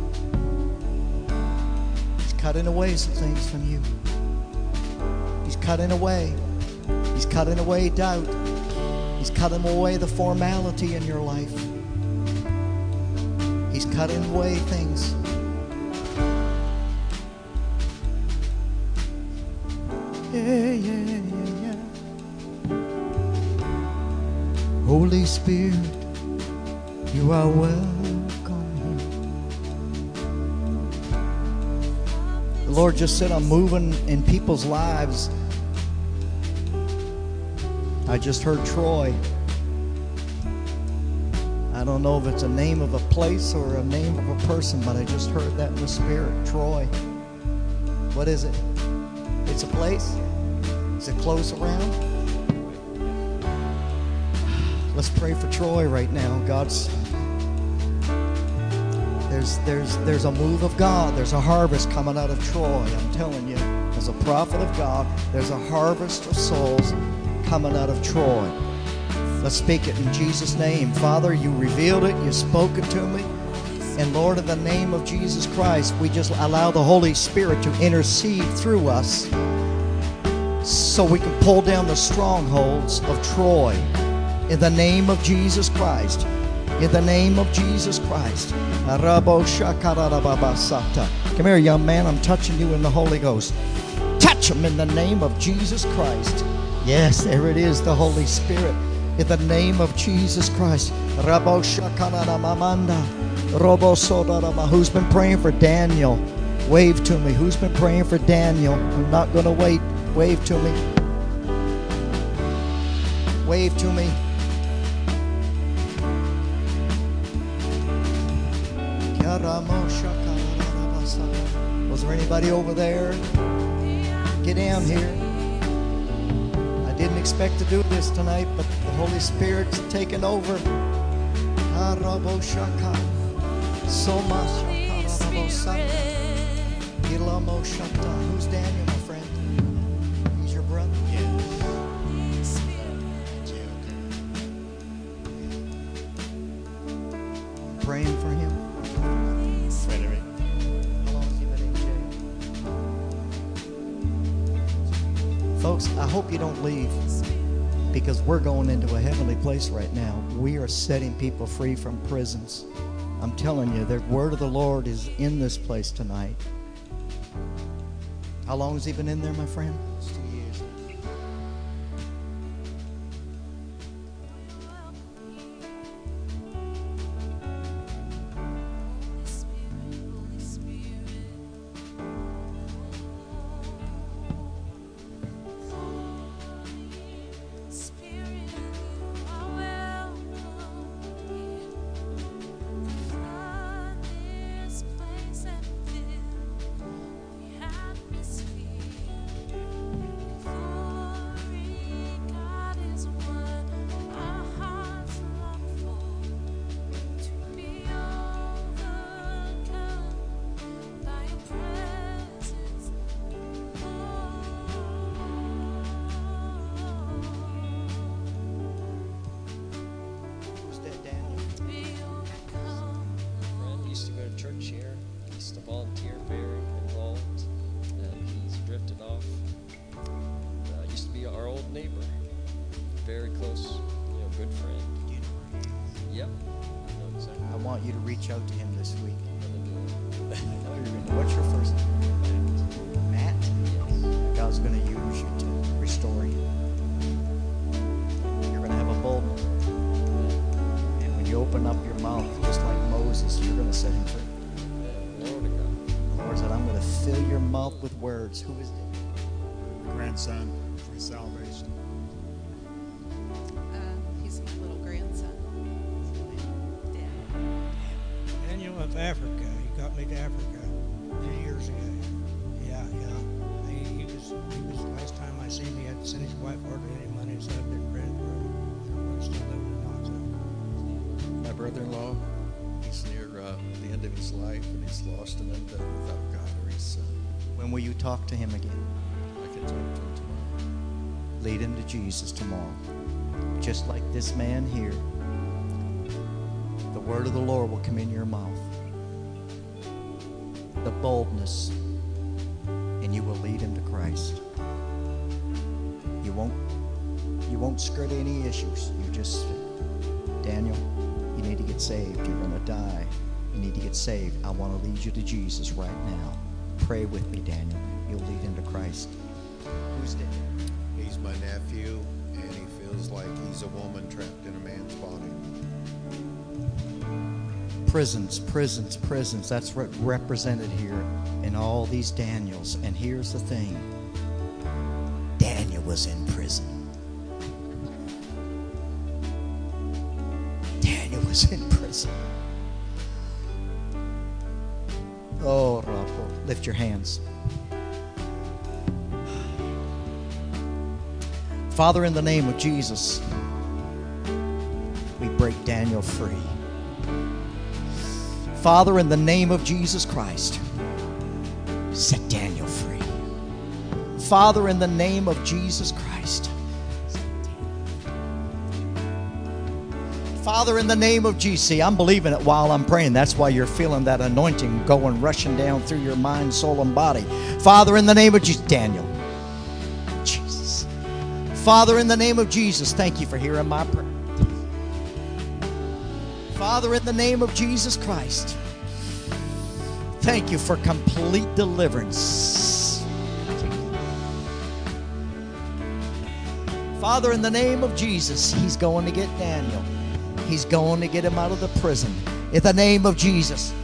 He's cutting away some things from you. He's cutting away. He's cutting away doubt. He's cutting away the formality in your life. He's He's cutting away things. Yeah, yeah, yeah, yeah. Holy Spirit, you are welcome here. The Lord just said, I'm moving in people's lives. I just heard Troy. I don't know if it's a name of a place or a name of a person, but I just heard that in the spirit. Troy. What is it? It's a place? Is it close around? Let's pray for Troy right now. There's a move of God. There's a harvest coming out of Troy. I'm telling you, as a prophet of God, there's a harvest of souls coming out of Troy. Let's speak it in Jesus' name. Father, you revealed it. You spoke it to me. And Lord, in the name of Jesus Christ, we just allow the Holy Spirit to intercede through us so we can pull down the strongholds of Troy. In the name of Jesus Christ. In the name of Jesus Christ. Come here, young man. I'm touching you in the Holy Ghost. Touch him in the name of Jesus Christ. Yes, there it is, the Holy Spirit. In the name of Jesus Christ. Who's been praying for Daniel? Wave to me. Who's been praying for Daniel? I'm not going to wait. Wave to me. Wave to me. Was there anybody over there? Get down here. I didn't expect to do this tonight, but the Holy Spirit's taken over. Who's Daniel, my friend? He's your brother? Praying for him. Frederick. How long has he been in jail? Folks, I hope you don't leave, because we're going into a heavenly place right now. We are setting people free from prisons. I'm telling you, the word of the Lord is in this place tonight. How long has he been in there, my friend? It's 2 years. Holy Spirit, Holy Spirit, you are welcome here. Flood this place and fill the atmosphere. Glory, God is what our hearts long for. To be overcome by your presence, Who's that, Daniel? be overcome. Friend used to go to church here. Used to volunteer, very involved. He's drifted off. Used to be our old neighbor. Very close, good friend. Yep. I know exactly. I want you to reach out to him this week. what I know you're going to. What's your first name? Matt? Yes. God's going to use you to restore you. You're going to have a boldness. And when you open up your mouth, just like Moses, you're going to set him free. Glory to God. The Lord said, I'm going to fill your mouth with words. Who is it? Grandson for salvation. He's my little grandson. He's my dad. Daniel of Africa. He got me to Africa 3 years ago. Yeah. He was last time I seen him, he had sent his wife hardly any money, so I've been praying for him. Everyone's still living in Knoxville. My brother-in-law, he's near the end of his life, and he's lost and undone without God or his son. When will you talk to him again? I can talk to him tomorrow. Lead him to Jesus tomorrow. Just like this man here, the word of the Lord will come in your mouth. The boldness, and you will lead him to Christ. You won't skirt any issues. You just, Daniel, you need to get saved. You're going to die. You need to get saved. I want to lead you to Jesus right now. Pray with me, Daniel. You'll lead him to Christ. Who's Daniel? He's my nephew, and he feels like he's a woman trapped in a man's body. Prisons, prisons, prisons. That's what represented here in all these Daniels. And here's the thing. Daniel was in prison. Daniel was in prison. Oh, Rapo, lift your hands. Father, in the name of Jesus, we break Daniel free. Father, in the name of Jesus Christ, set Daniel free. Father, in the name of Jesus Christ. Father, in the name of Jesus. See, I'm believing it while I'm praying. That's why you're feeling that anointing going, rushing down through your mind, soul, and body. Father, in the name of Jesus. Daniel. Jesus. Father, in the name of Jesus, thank you for hearing my prayer. Father, in the name of Jesus Christ, thank you for complete deliverance. Father, in the name of Jesus, he's going to get Daniel. He's going to get him out of the prison. In the name of Jesus.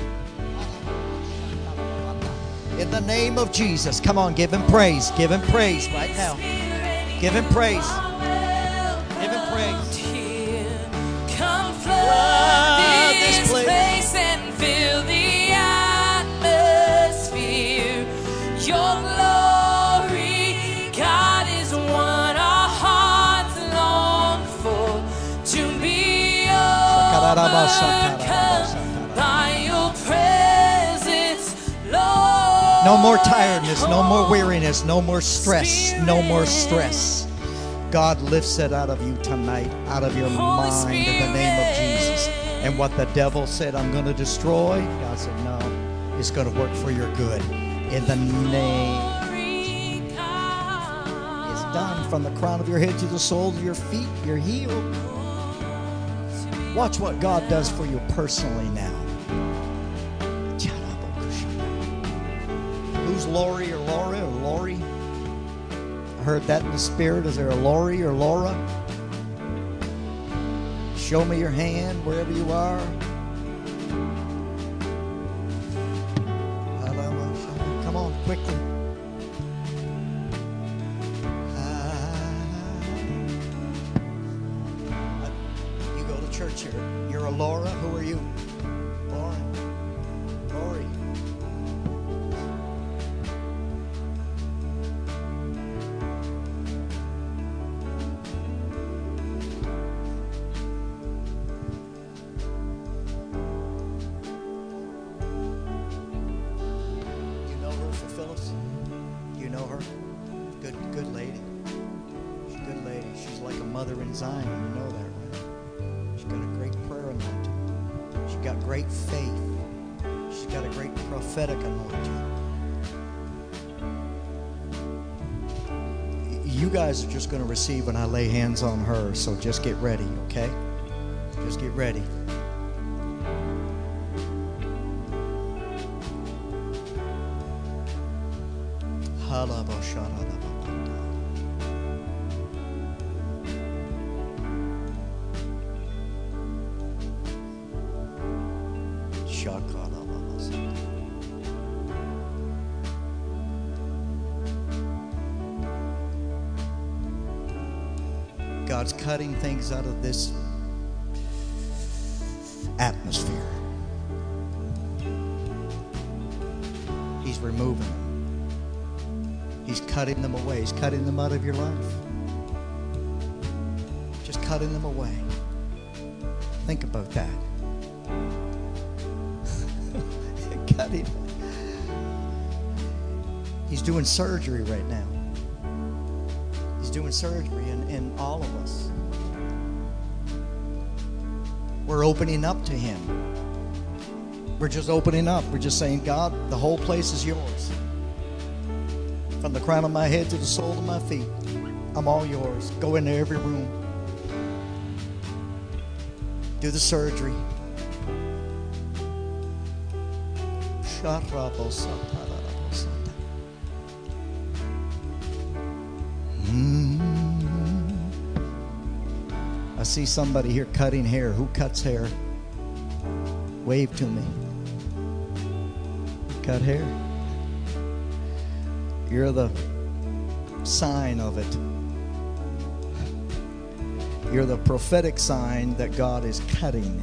In the name of Jesus. Come on, give him praise. Give him praise right now. Give him praise. Give him praise. Come Flood flood this this place. place and fill the atmosphere. Your glory, God, is what our hearts long for. To be overcome by your presence, Lord. No more tiredness, no more weariness, no more stress, no more stress. God lifts it out of you tonight, out of your mind in the name of Jesus. And what the devil said, I'm going to destroy, God said, no, it's going to work for your good. In the name, it's done. From the crown of your head to the soles of your feet, you're healed. Watch what God does for you personally now. Who's Lori or Laura or Lori? I heard that in the spirit. Is there a Lori or Laura? Show me your hand wherever you are. Come on, quickly. You go to church here. You're a Laura. Who are you? Lauren. Lori. You know her for Phyllis? You know her? Good lady. She's a good lady. She's like a mother in Zion. You know that, right? She's got a great prayer anointing. She's got great faith. She's got a great prophetic anointing. You guys are just going to receive when I lay hands on her, so just get ready, okay? Just get ready. God's cutting things out of this atmosphere. He's removing them. He's cutting them away. He's cutting them out of your life. Just cutting them away. Think about that. Cutting. He's doing surgery right now. He's doing surgery in all of us. We're opening up to Him. We're just opening up. We're just saying, God, the whole place is yours. From the crown of my head to the sole of my feet, I'm all yours. Go into every room. Do the surgery. I see somebody here cutting hair. Who cuts hair? Wave to me. Cut hair? You're the sign of it. You're the prophetic sign that God is cutting.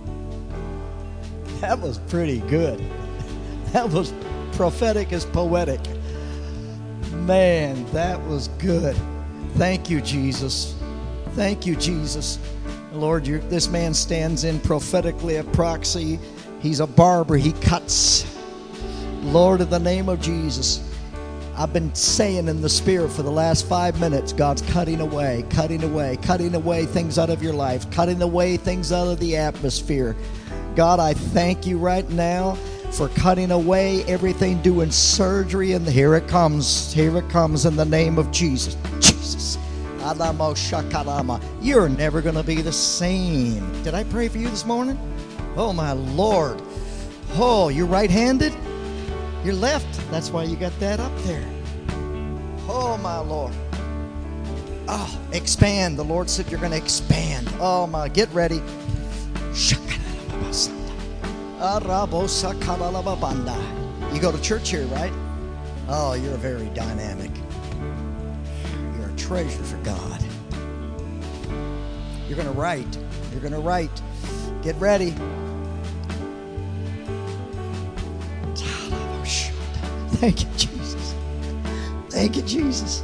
That was pretty good. That was prophetic as poetic. Man, that was good. Thank you, Jesus. Thank you, Jesus. Lord, this man stands in prophetically a proxy. He's a barber. He cuts. Lord, in the name of Jesus, I've been saying in the Spirit for the last 5 minutes, God's cutting away things out of your life, cutting away things out of the atmosphere. God, I thank you right now for cutting away everything, doing surgery, and here it comes in the name of Jesus. Jesus. You're never going to be the same. Did I pray for you this morning? Oh, my Lord. Oh, you're right-handed? You're left. That's why you got that up there. Oh, my Lord. Oh, expand. The Lord said you're going to expand. Oh, my. Get ready. You go to church here, right? Oh, you're very dynamic. You're a treasure for God. You're going to write. You're going to write. Get ready. Thank you, Jesus. Thank you, Jesus.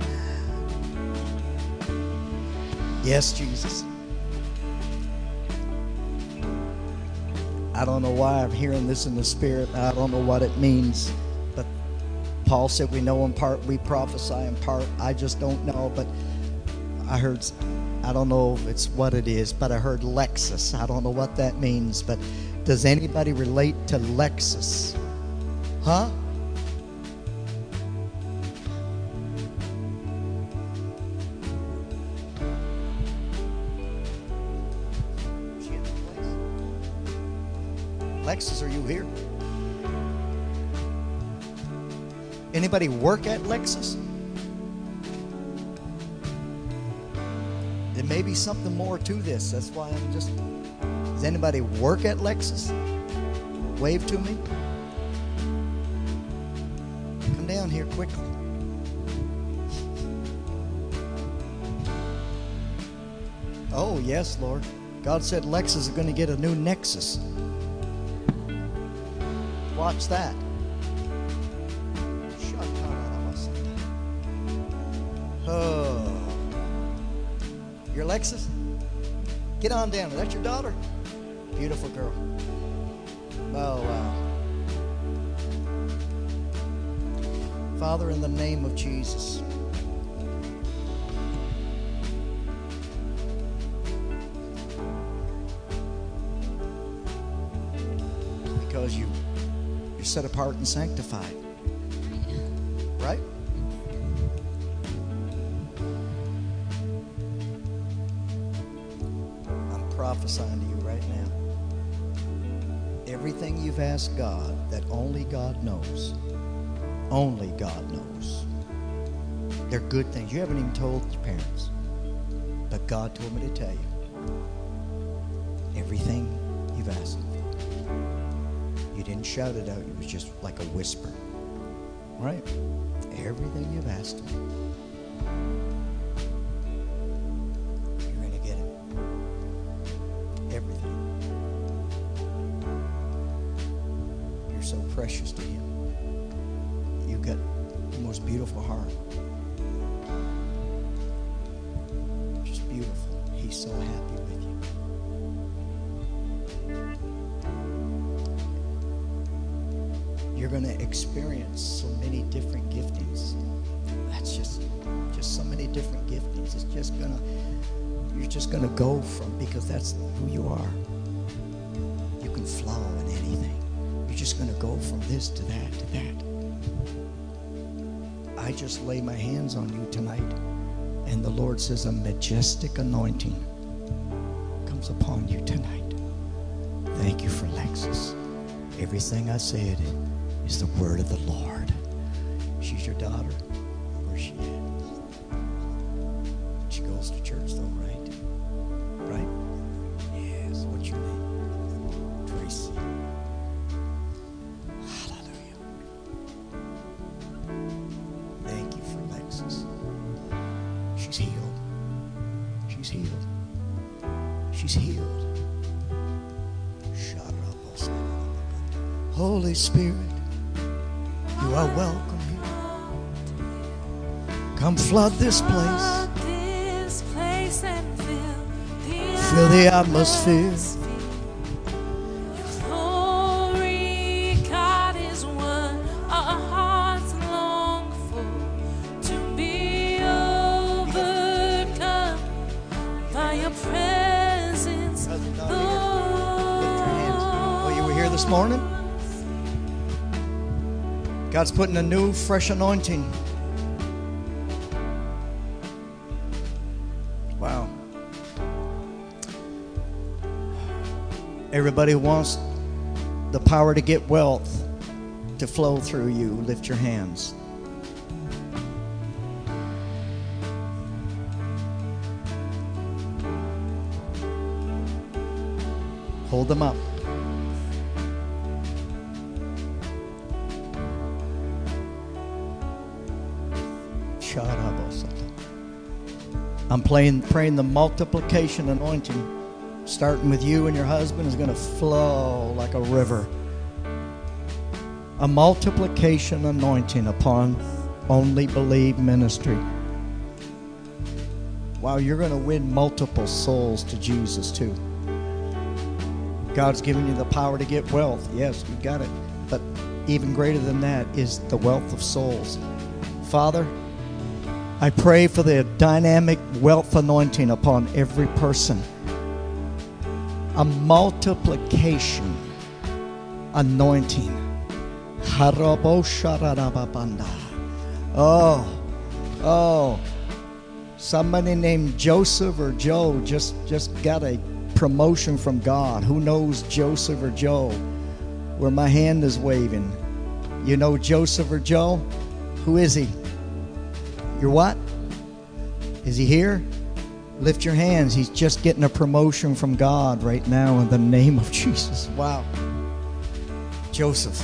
Yes, Jesus. I don't know why I'm hearing this in the Spirit. I don't know what it means. But Paul said we know in part, we prophesy in part. I just don't know. But I heard, I don't know if it's what it is, but I heard Lexus. I don't know what that means. But does anybody relate to Lexus? Huh? Lexus, are you here? Anybody work at Lexus? There may be something more to this. That's why I'm just... Does anybody work at Lexus? Wave to me. Come down here quickly. Oh, yes, Lord. God said Lexus is going to get a new Nexus. Watch that. Oh. Your Lexus? Get on down. Is that your daughter? Beautiful girl. Oh, wow. Father, in the name of Jesus. Because you're set apart and sanctified. Right? I'm prophesying to you right now. Everything you've asked God that only God knows. Only God knows. They're good things. You haven't even told your parents. But God told me to tell you. Everything you've asked Him for. You didn't shout it out. It was just like a whisper. Right? Everything you've asked Him. You're going to get it. Everything. You're so precious to Him. You've got the most beautiful heart. Just beautiful. He's so happy with you. You're going to experience so many different giftings. That's just so many different giftings. It's just you're just going to go from, because that's who you are. You can flow in anything. You're just going to go from this to that to that. I just lay my hands on you tonight, and the Lord says a majestic anointing comes upon you tonight. Thank you for Lexus. Everything I said is the word of the Lord. She's your daughter. Where's she at? She goes to church though, right? Right? Yes. What's your name? Tracy. Hallelujah. Thank you for Lexus. She's healed. She's healed. She's healed. Holy Spirit, you are welcome here. Come flood this place. Fill the atmosphere. Glory, God is what our hearts long for, to be overcome by your presence, Lord. Well, you were here this morning? God's putting a new, fresh anointing. Wow. Everybody wants the power to get wealth to flow through you. Lift your hands. Hold them up. I'm praying the multiplication anointing, starting with you and your husband, is going to flow like a river. A multiplication anointing upon Only Believe Ministry. Wow, you're going to win multiple souls to Jesus too. God's given you the power to get wealth. Yes, you got it. But even greater than that is the wealth of souls. Father, I pray for the dynamic wealth anointing upon every person. A multiplication anointing. Oh, somebody named Joseph or Joe just got a promotion from God. Who knows Joseph or Joe? Where my hand is waving. You know Joseph or Joe? Who is he? You're what? Is he here? Lift your hands. He's just getting a promotion from God right now in the name of Jesus. Wow. Joseph.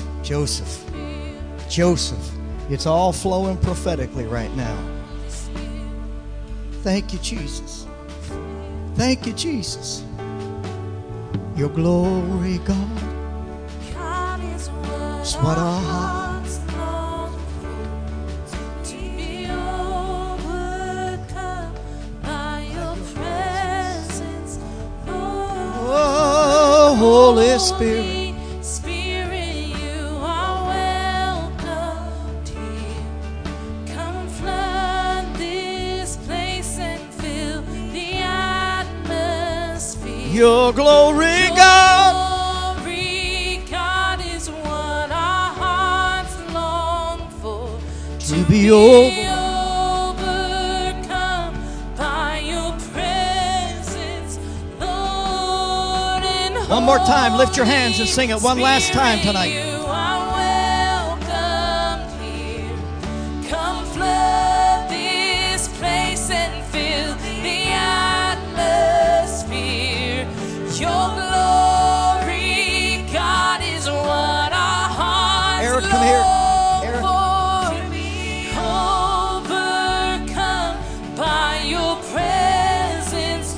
It's all flowing prophetically right now. Thank you, Jesus. Thank you, Jesus. Your glory, God, is what our hearts long for, to be overcome by your presence, Lord. Oh, Holy Spirit. Spirit, you are welcomed here. Come flood this place and fill the atmosphere. Your glory, God. Glory, God, is what our hearts long for. To be over. Overcome by your presence, Lord. And One more time, lift your hands and sing it one last time tonight. you are welcomed here. Come flood this place and fill the atmosphere. Your glory, God, is what our hearts Eric, come here. Eric. long for. Overcome by your presence,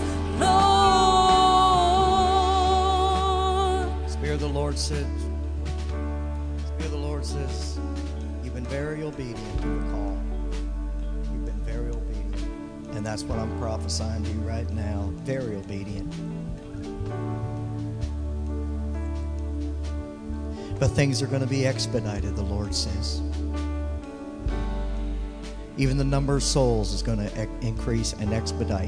Lord. Spirit of the Lord says, you've been very obedient to the call. You've been very obedient. And that's what I'm prophesying to you right now. Very obedient. But things are going to be expedited, the Lord says. Even the number of souls is going to increase and expedite.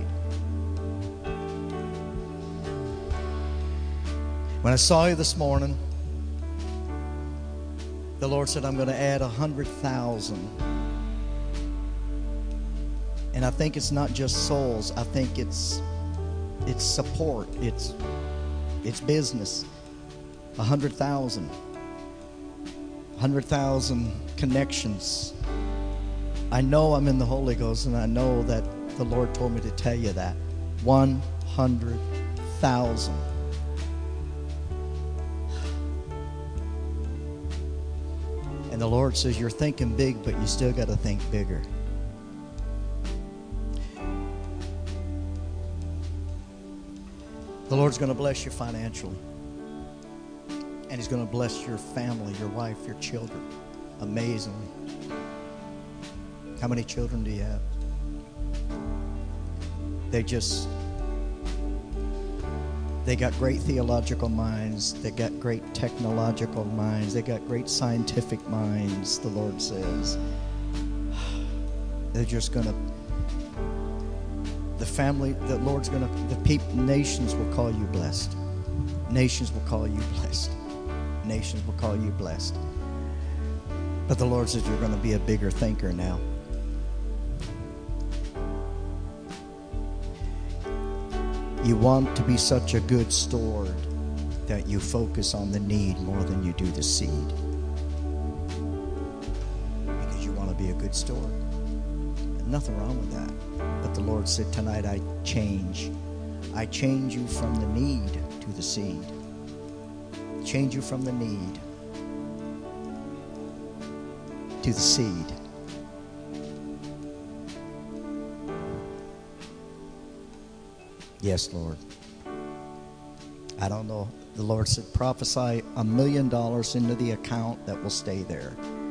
When I saw you this morning, the Lord said, I'm going to add 100,000. And I think it's not just souls. I think it's support. It's business. 100,000. 100,000 connections. I know I'm in the Holy Ghost, and I know that the Lord told me to tell you that. 100,000. And the Lord says, you're thinking big, but you still got to think bigger. The Lord's going to bless you financially. And He's going to bless your family, your wife, your children. Amazingly. How many children do you have? They got great theological minds. They got great technological minds. They got great scientific minds, the Lord says. They're just going to, the family, the Lord's going to, the people, nations will call you blessed. Nations will call you blessed. Nations will call you blessed. But the Lord says you're going to be a bigger thinker now. You want to be such a good steward that you focus on the need more than you do the seed. Because you want to be a good steward. There's nothing wrong with that. But the Lord said, tonight I change. I change you from the need to the seed. Change you from the need to the seed. Yes, Lord. I don't know. The Lord said, prophesy $1 million into the account that will stay there.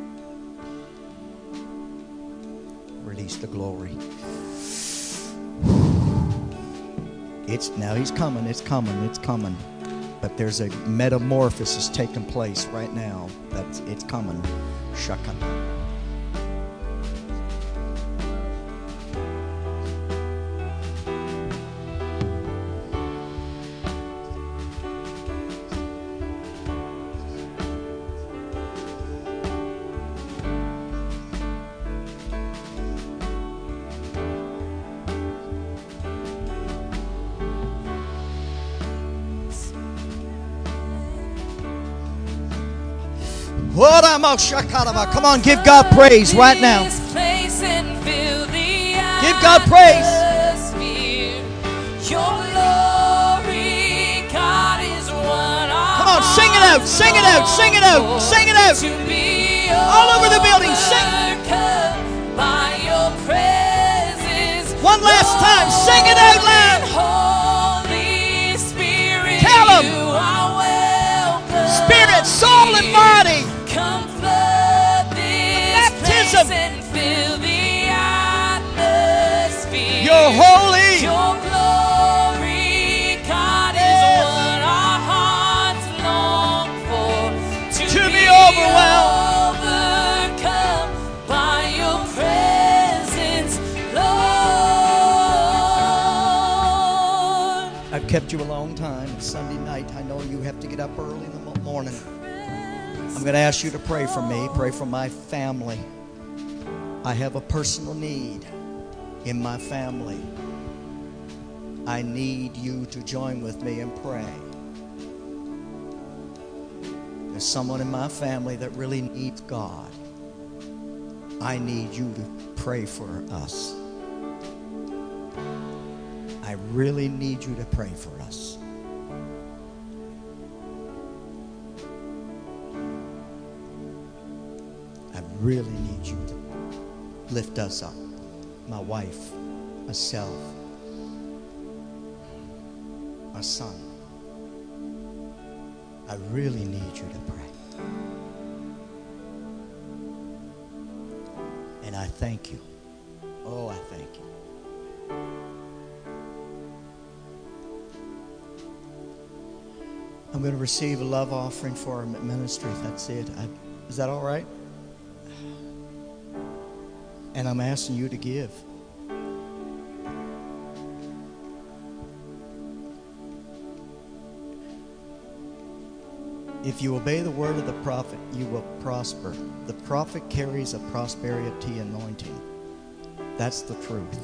Release the glory. Now He's coming. It's coming. It's coming. But there's a metamorphosis taking place right now. It's coming. Shakana. Come on, give God praise right now. Give God praise. Come on, sing it out, sing it out, sing it out, sing it out. All over the building, sing. One last time, sing it out loud. Tell Him. Spirit, soul, and body. Baptism. You're holy. Your glory, God, is what our hearts long for. To be overwhelmed. Overcome by your presence, Lord. I've kept you a long time. It's Sunday night. I know you have to get up early in the morning. I'm going to ask you to pray for me. Pray for my family. I have a personal need in my family. I need you to join with me and pray. There's someone in my family that really needs God. I need you to pray for us. I really need you to pray for us. I really need you to lift us up. My wife, myself, our son. I really need you to pray. And I thank you. Oh, I thank you. I'm going to receive a love offering for our ministry. That's it. Is that all right? And I'm asking you to give. If you obey the word of the prophet, you will prosper. The prophet carries a prosperity anointing. That's the truth.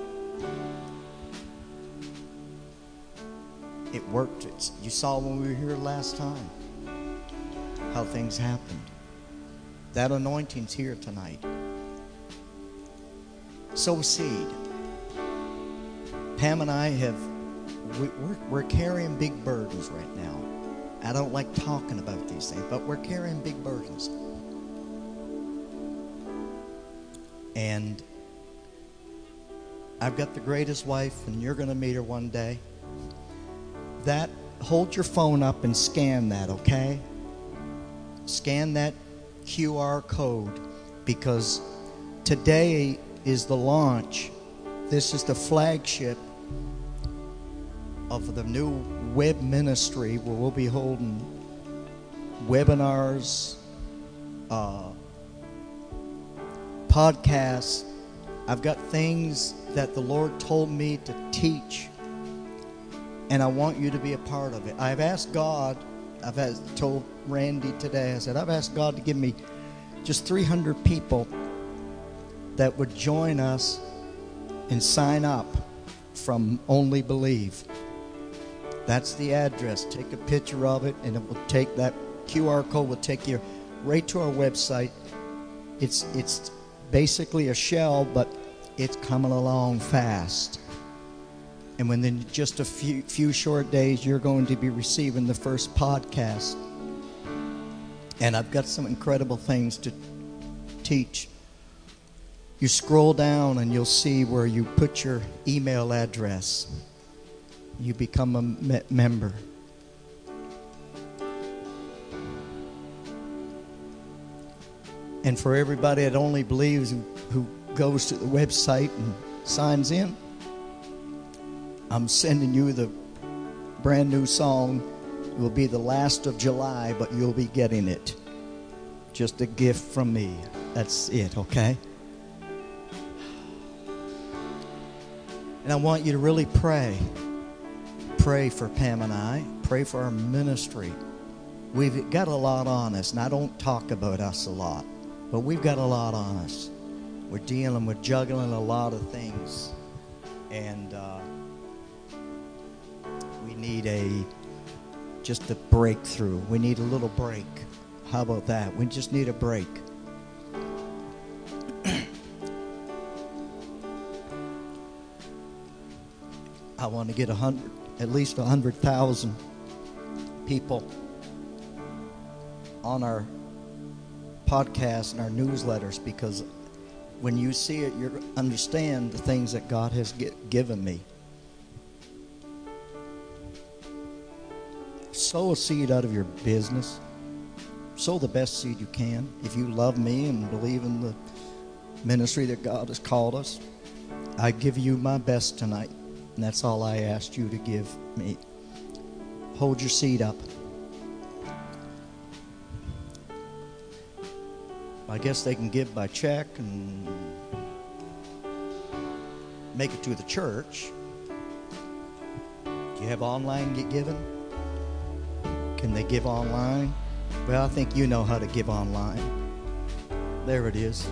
It worked. You saw when we were here last time how things happened. That anointing's here tonight. Sow a seed. Pam and I we're carrying big burdens right now. I don't like talking about these things, but we're carrying big burdens. And I've got the greatest wife, and you're going to meet her one day. Hold your phone up and scan that, okay? Scan that QR code, because today is the launch. This is the flagship of the new web ministry, where we'll be holding webinars, podcasts. I've got things that the Lord told me to teach, and I want you to be a part of it. I've asked God, told Randy today, I said, I've asked God to give me just 300 people that would join us and sign up from Only Believe. That's the address. Take a picture of it, and it will take that QR code will take you right to our website. It's basically a shell, but it's coming along fast. And within just a few short days, you're going to be receiving the first podcast. And I've got some incredible things to teach. You scroll down and you'll see where you put your email address. You become a member. And for everybody that only believes who goes to the website and signs in, I'm sending you the brand new song. It will be the last of July, but you'll be getting it. Just a gift from me. That's it, okay? And I want you to really pray. Pray for Pam and I. Pray for our ministry. We've got a lot on us, and I don't talk about us a lot, but we've got a lot on us. We're juggling a lot of things, and we need just a breakthrough. We need a little break. How about that? We just need a break. I want to get at least 100,000 people on our podcast and our newsletters, because when you see it, you understand the things that God has given me. Sow a seed out of your business. Sow the best seed you can. If you love me and believe in the ministry that God has called us, I give you my best tonight. And that's all I asked you to give me. Hold your seed up. I guess they can give by check and make it to the church. Do you have online giving? Can they give online? Well, I think you know how to give online. There it is.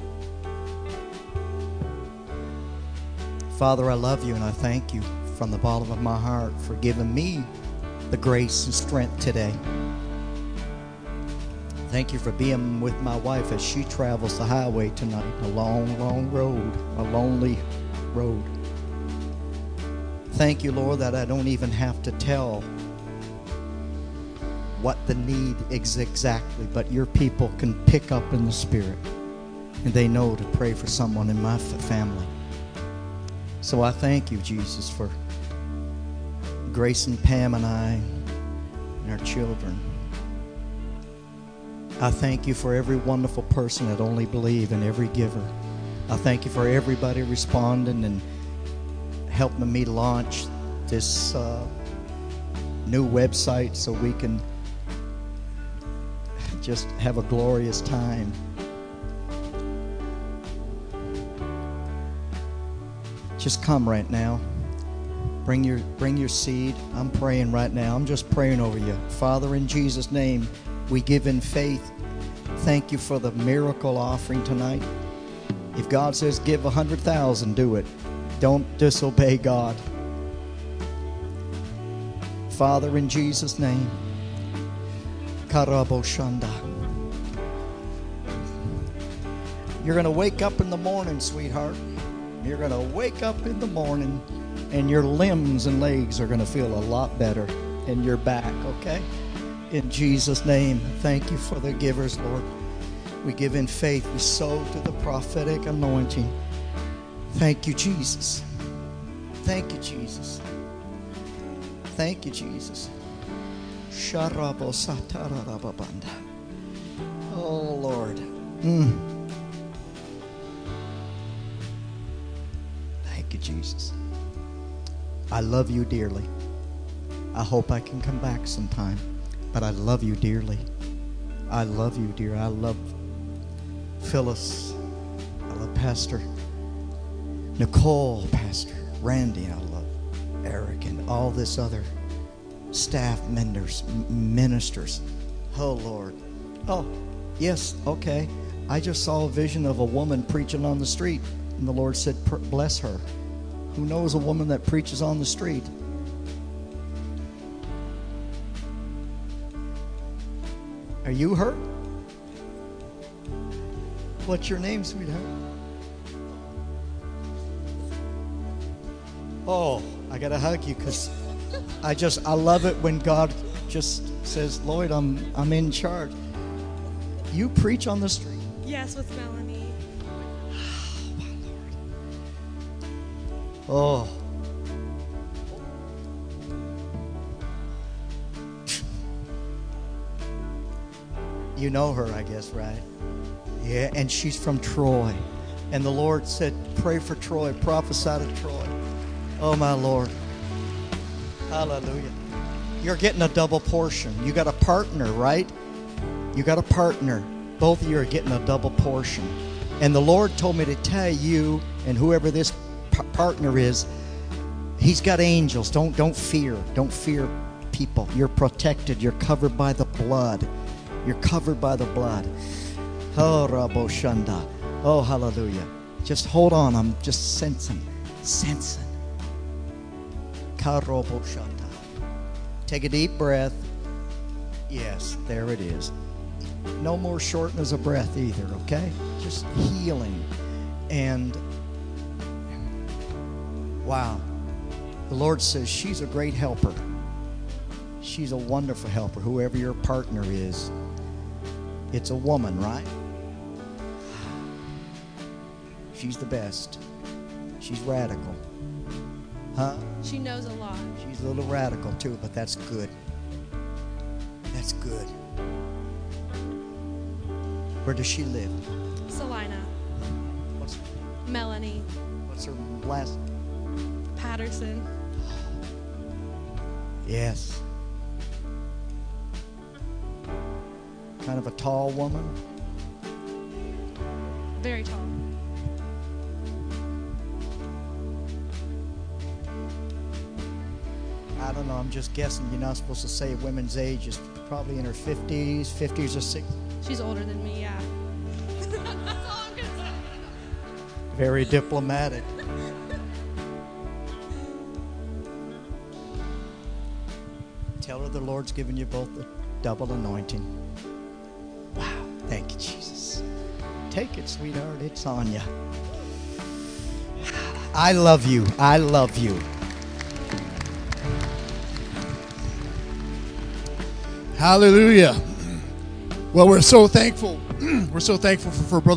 Father, I love you and I thank you from the bottom of my heart for giving me the grace and strength today. Thank you for being with my wife as she travels the highway tonight. A long, long road, a lonely road. Thank you, Lord, that I don't even have to tell what the need is exactly, but your people can pick up in the Spirit, and they know to pray for someone in my family. So I thank you, Jesus, for Grace and Pam and I and our children. I thank you for every wonderful person that only believe and every giver. I thank you for everybody responding and helping me launch this new website so we can just have a glorious time. Just come right now. Bring your seed. I'm praying right now. I'm just praying over you. Father, in Jesus' name, we give in faith. Thank you for the miracle offering tonight. If God says give 100,000, do it. Don't disobey God. Father, in Jesus' name. Karaboshanda. You're going to wake up in the morning, sweetheart. You're going to wake up in the morning, and your limbs and legs are going to feel a lot better in your back, okay? In Jesus' name, thank you for the givers, Lord. We give in faith. We sow to the prophetic anointing. Thank you, Jesus. Thank you, Jesus. Thank you, Jesus. Oh, Lord. Thank you, Jesus. I love you dearly. I hope I can come back sometime, but I love you dearly. I love you, dear. I love Phyllis. I love Pastor Nicole, Pastor Randy. I love Eric and all this other staff ministers. Oh, Lord. Oh, yes, okay. I just saw a vision of a woman preaching on the street, and the Lord said, bless her. Who knows a woman that preaches on the street? Are you her? What's your name, sweetheart? Oh, I gotta hug you because I love it when God just says, Lloyd, I'm in charge. You preach on the street? Yes, with Melanie. Oh, my Lord. Oh. You know her, I guess, right? Yeah, and she's from Troy. And the Lord said, pray for Troy, prophesy to Troy. Oh, my Lord. Hallelujah. You're getting a double portion. You got a partner, right? You got a partner. Both of you are getting a double portion. And the Lord told me to tell you and whoever this partner is, he's got angels. Don't fear. Don't fear people. You're protected. You're covered by the blood. You're covered by the blood. Oh, Rabo Shanda. Oh, hallelujah. Just hold on. I'm just sensing. Karobo Shanda. Take a deep breath. Yes, there it is. No more shortness of breath either, okay? Just healing. And wow. The Lord says she's a great helper. She's a wonderful helper, whoever your partner is. It's a woman, right? She's the best. She's radical. Huh? She knows a lot. She's a little radical too, but that's good. That's good. Where does she live? Salina. Melanie. What's her last? Patterson. Yes. Kind of a tall woman. Very tall. I don't know. I'm just guessing. You're not supposed to say a woman's age. Is probably in her 50s or 60s. She's older than me, yeah. That's all I'm going to say. Very diplomatic. Tell her the Lord's given you both the double anointing. Wow. Thank you, Jesus. Take it, sweetheart. It's on you. I love you. I love you. Hallelujah. Well, we're so thankful. We're so thankful for Brother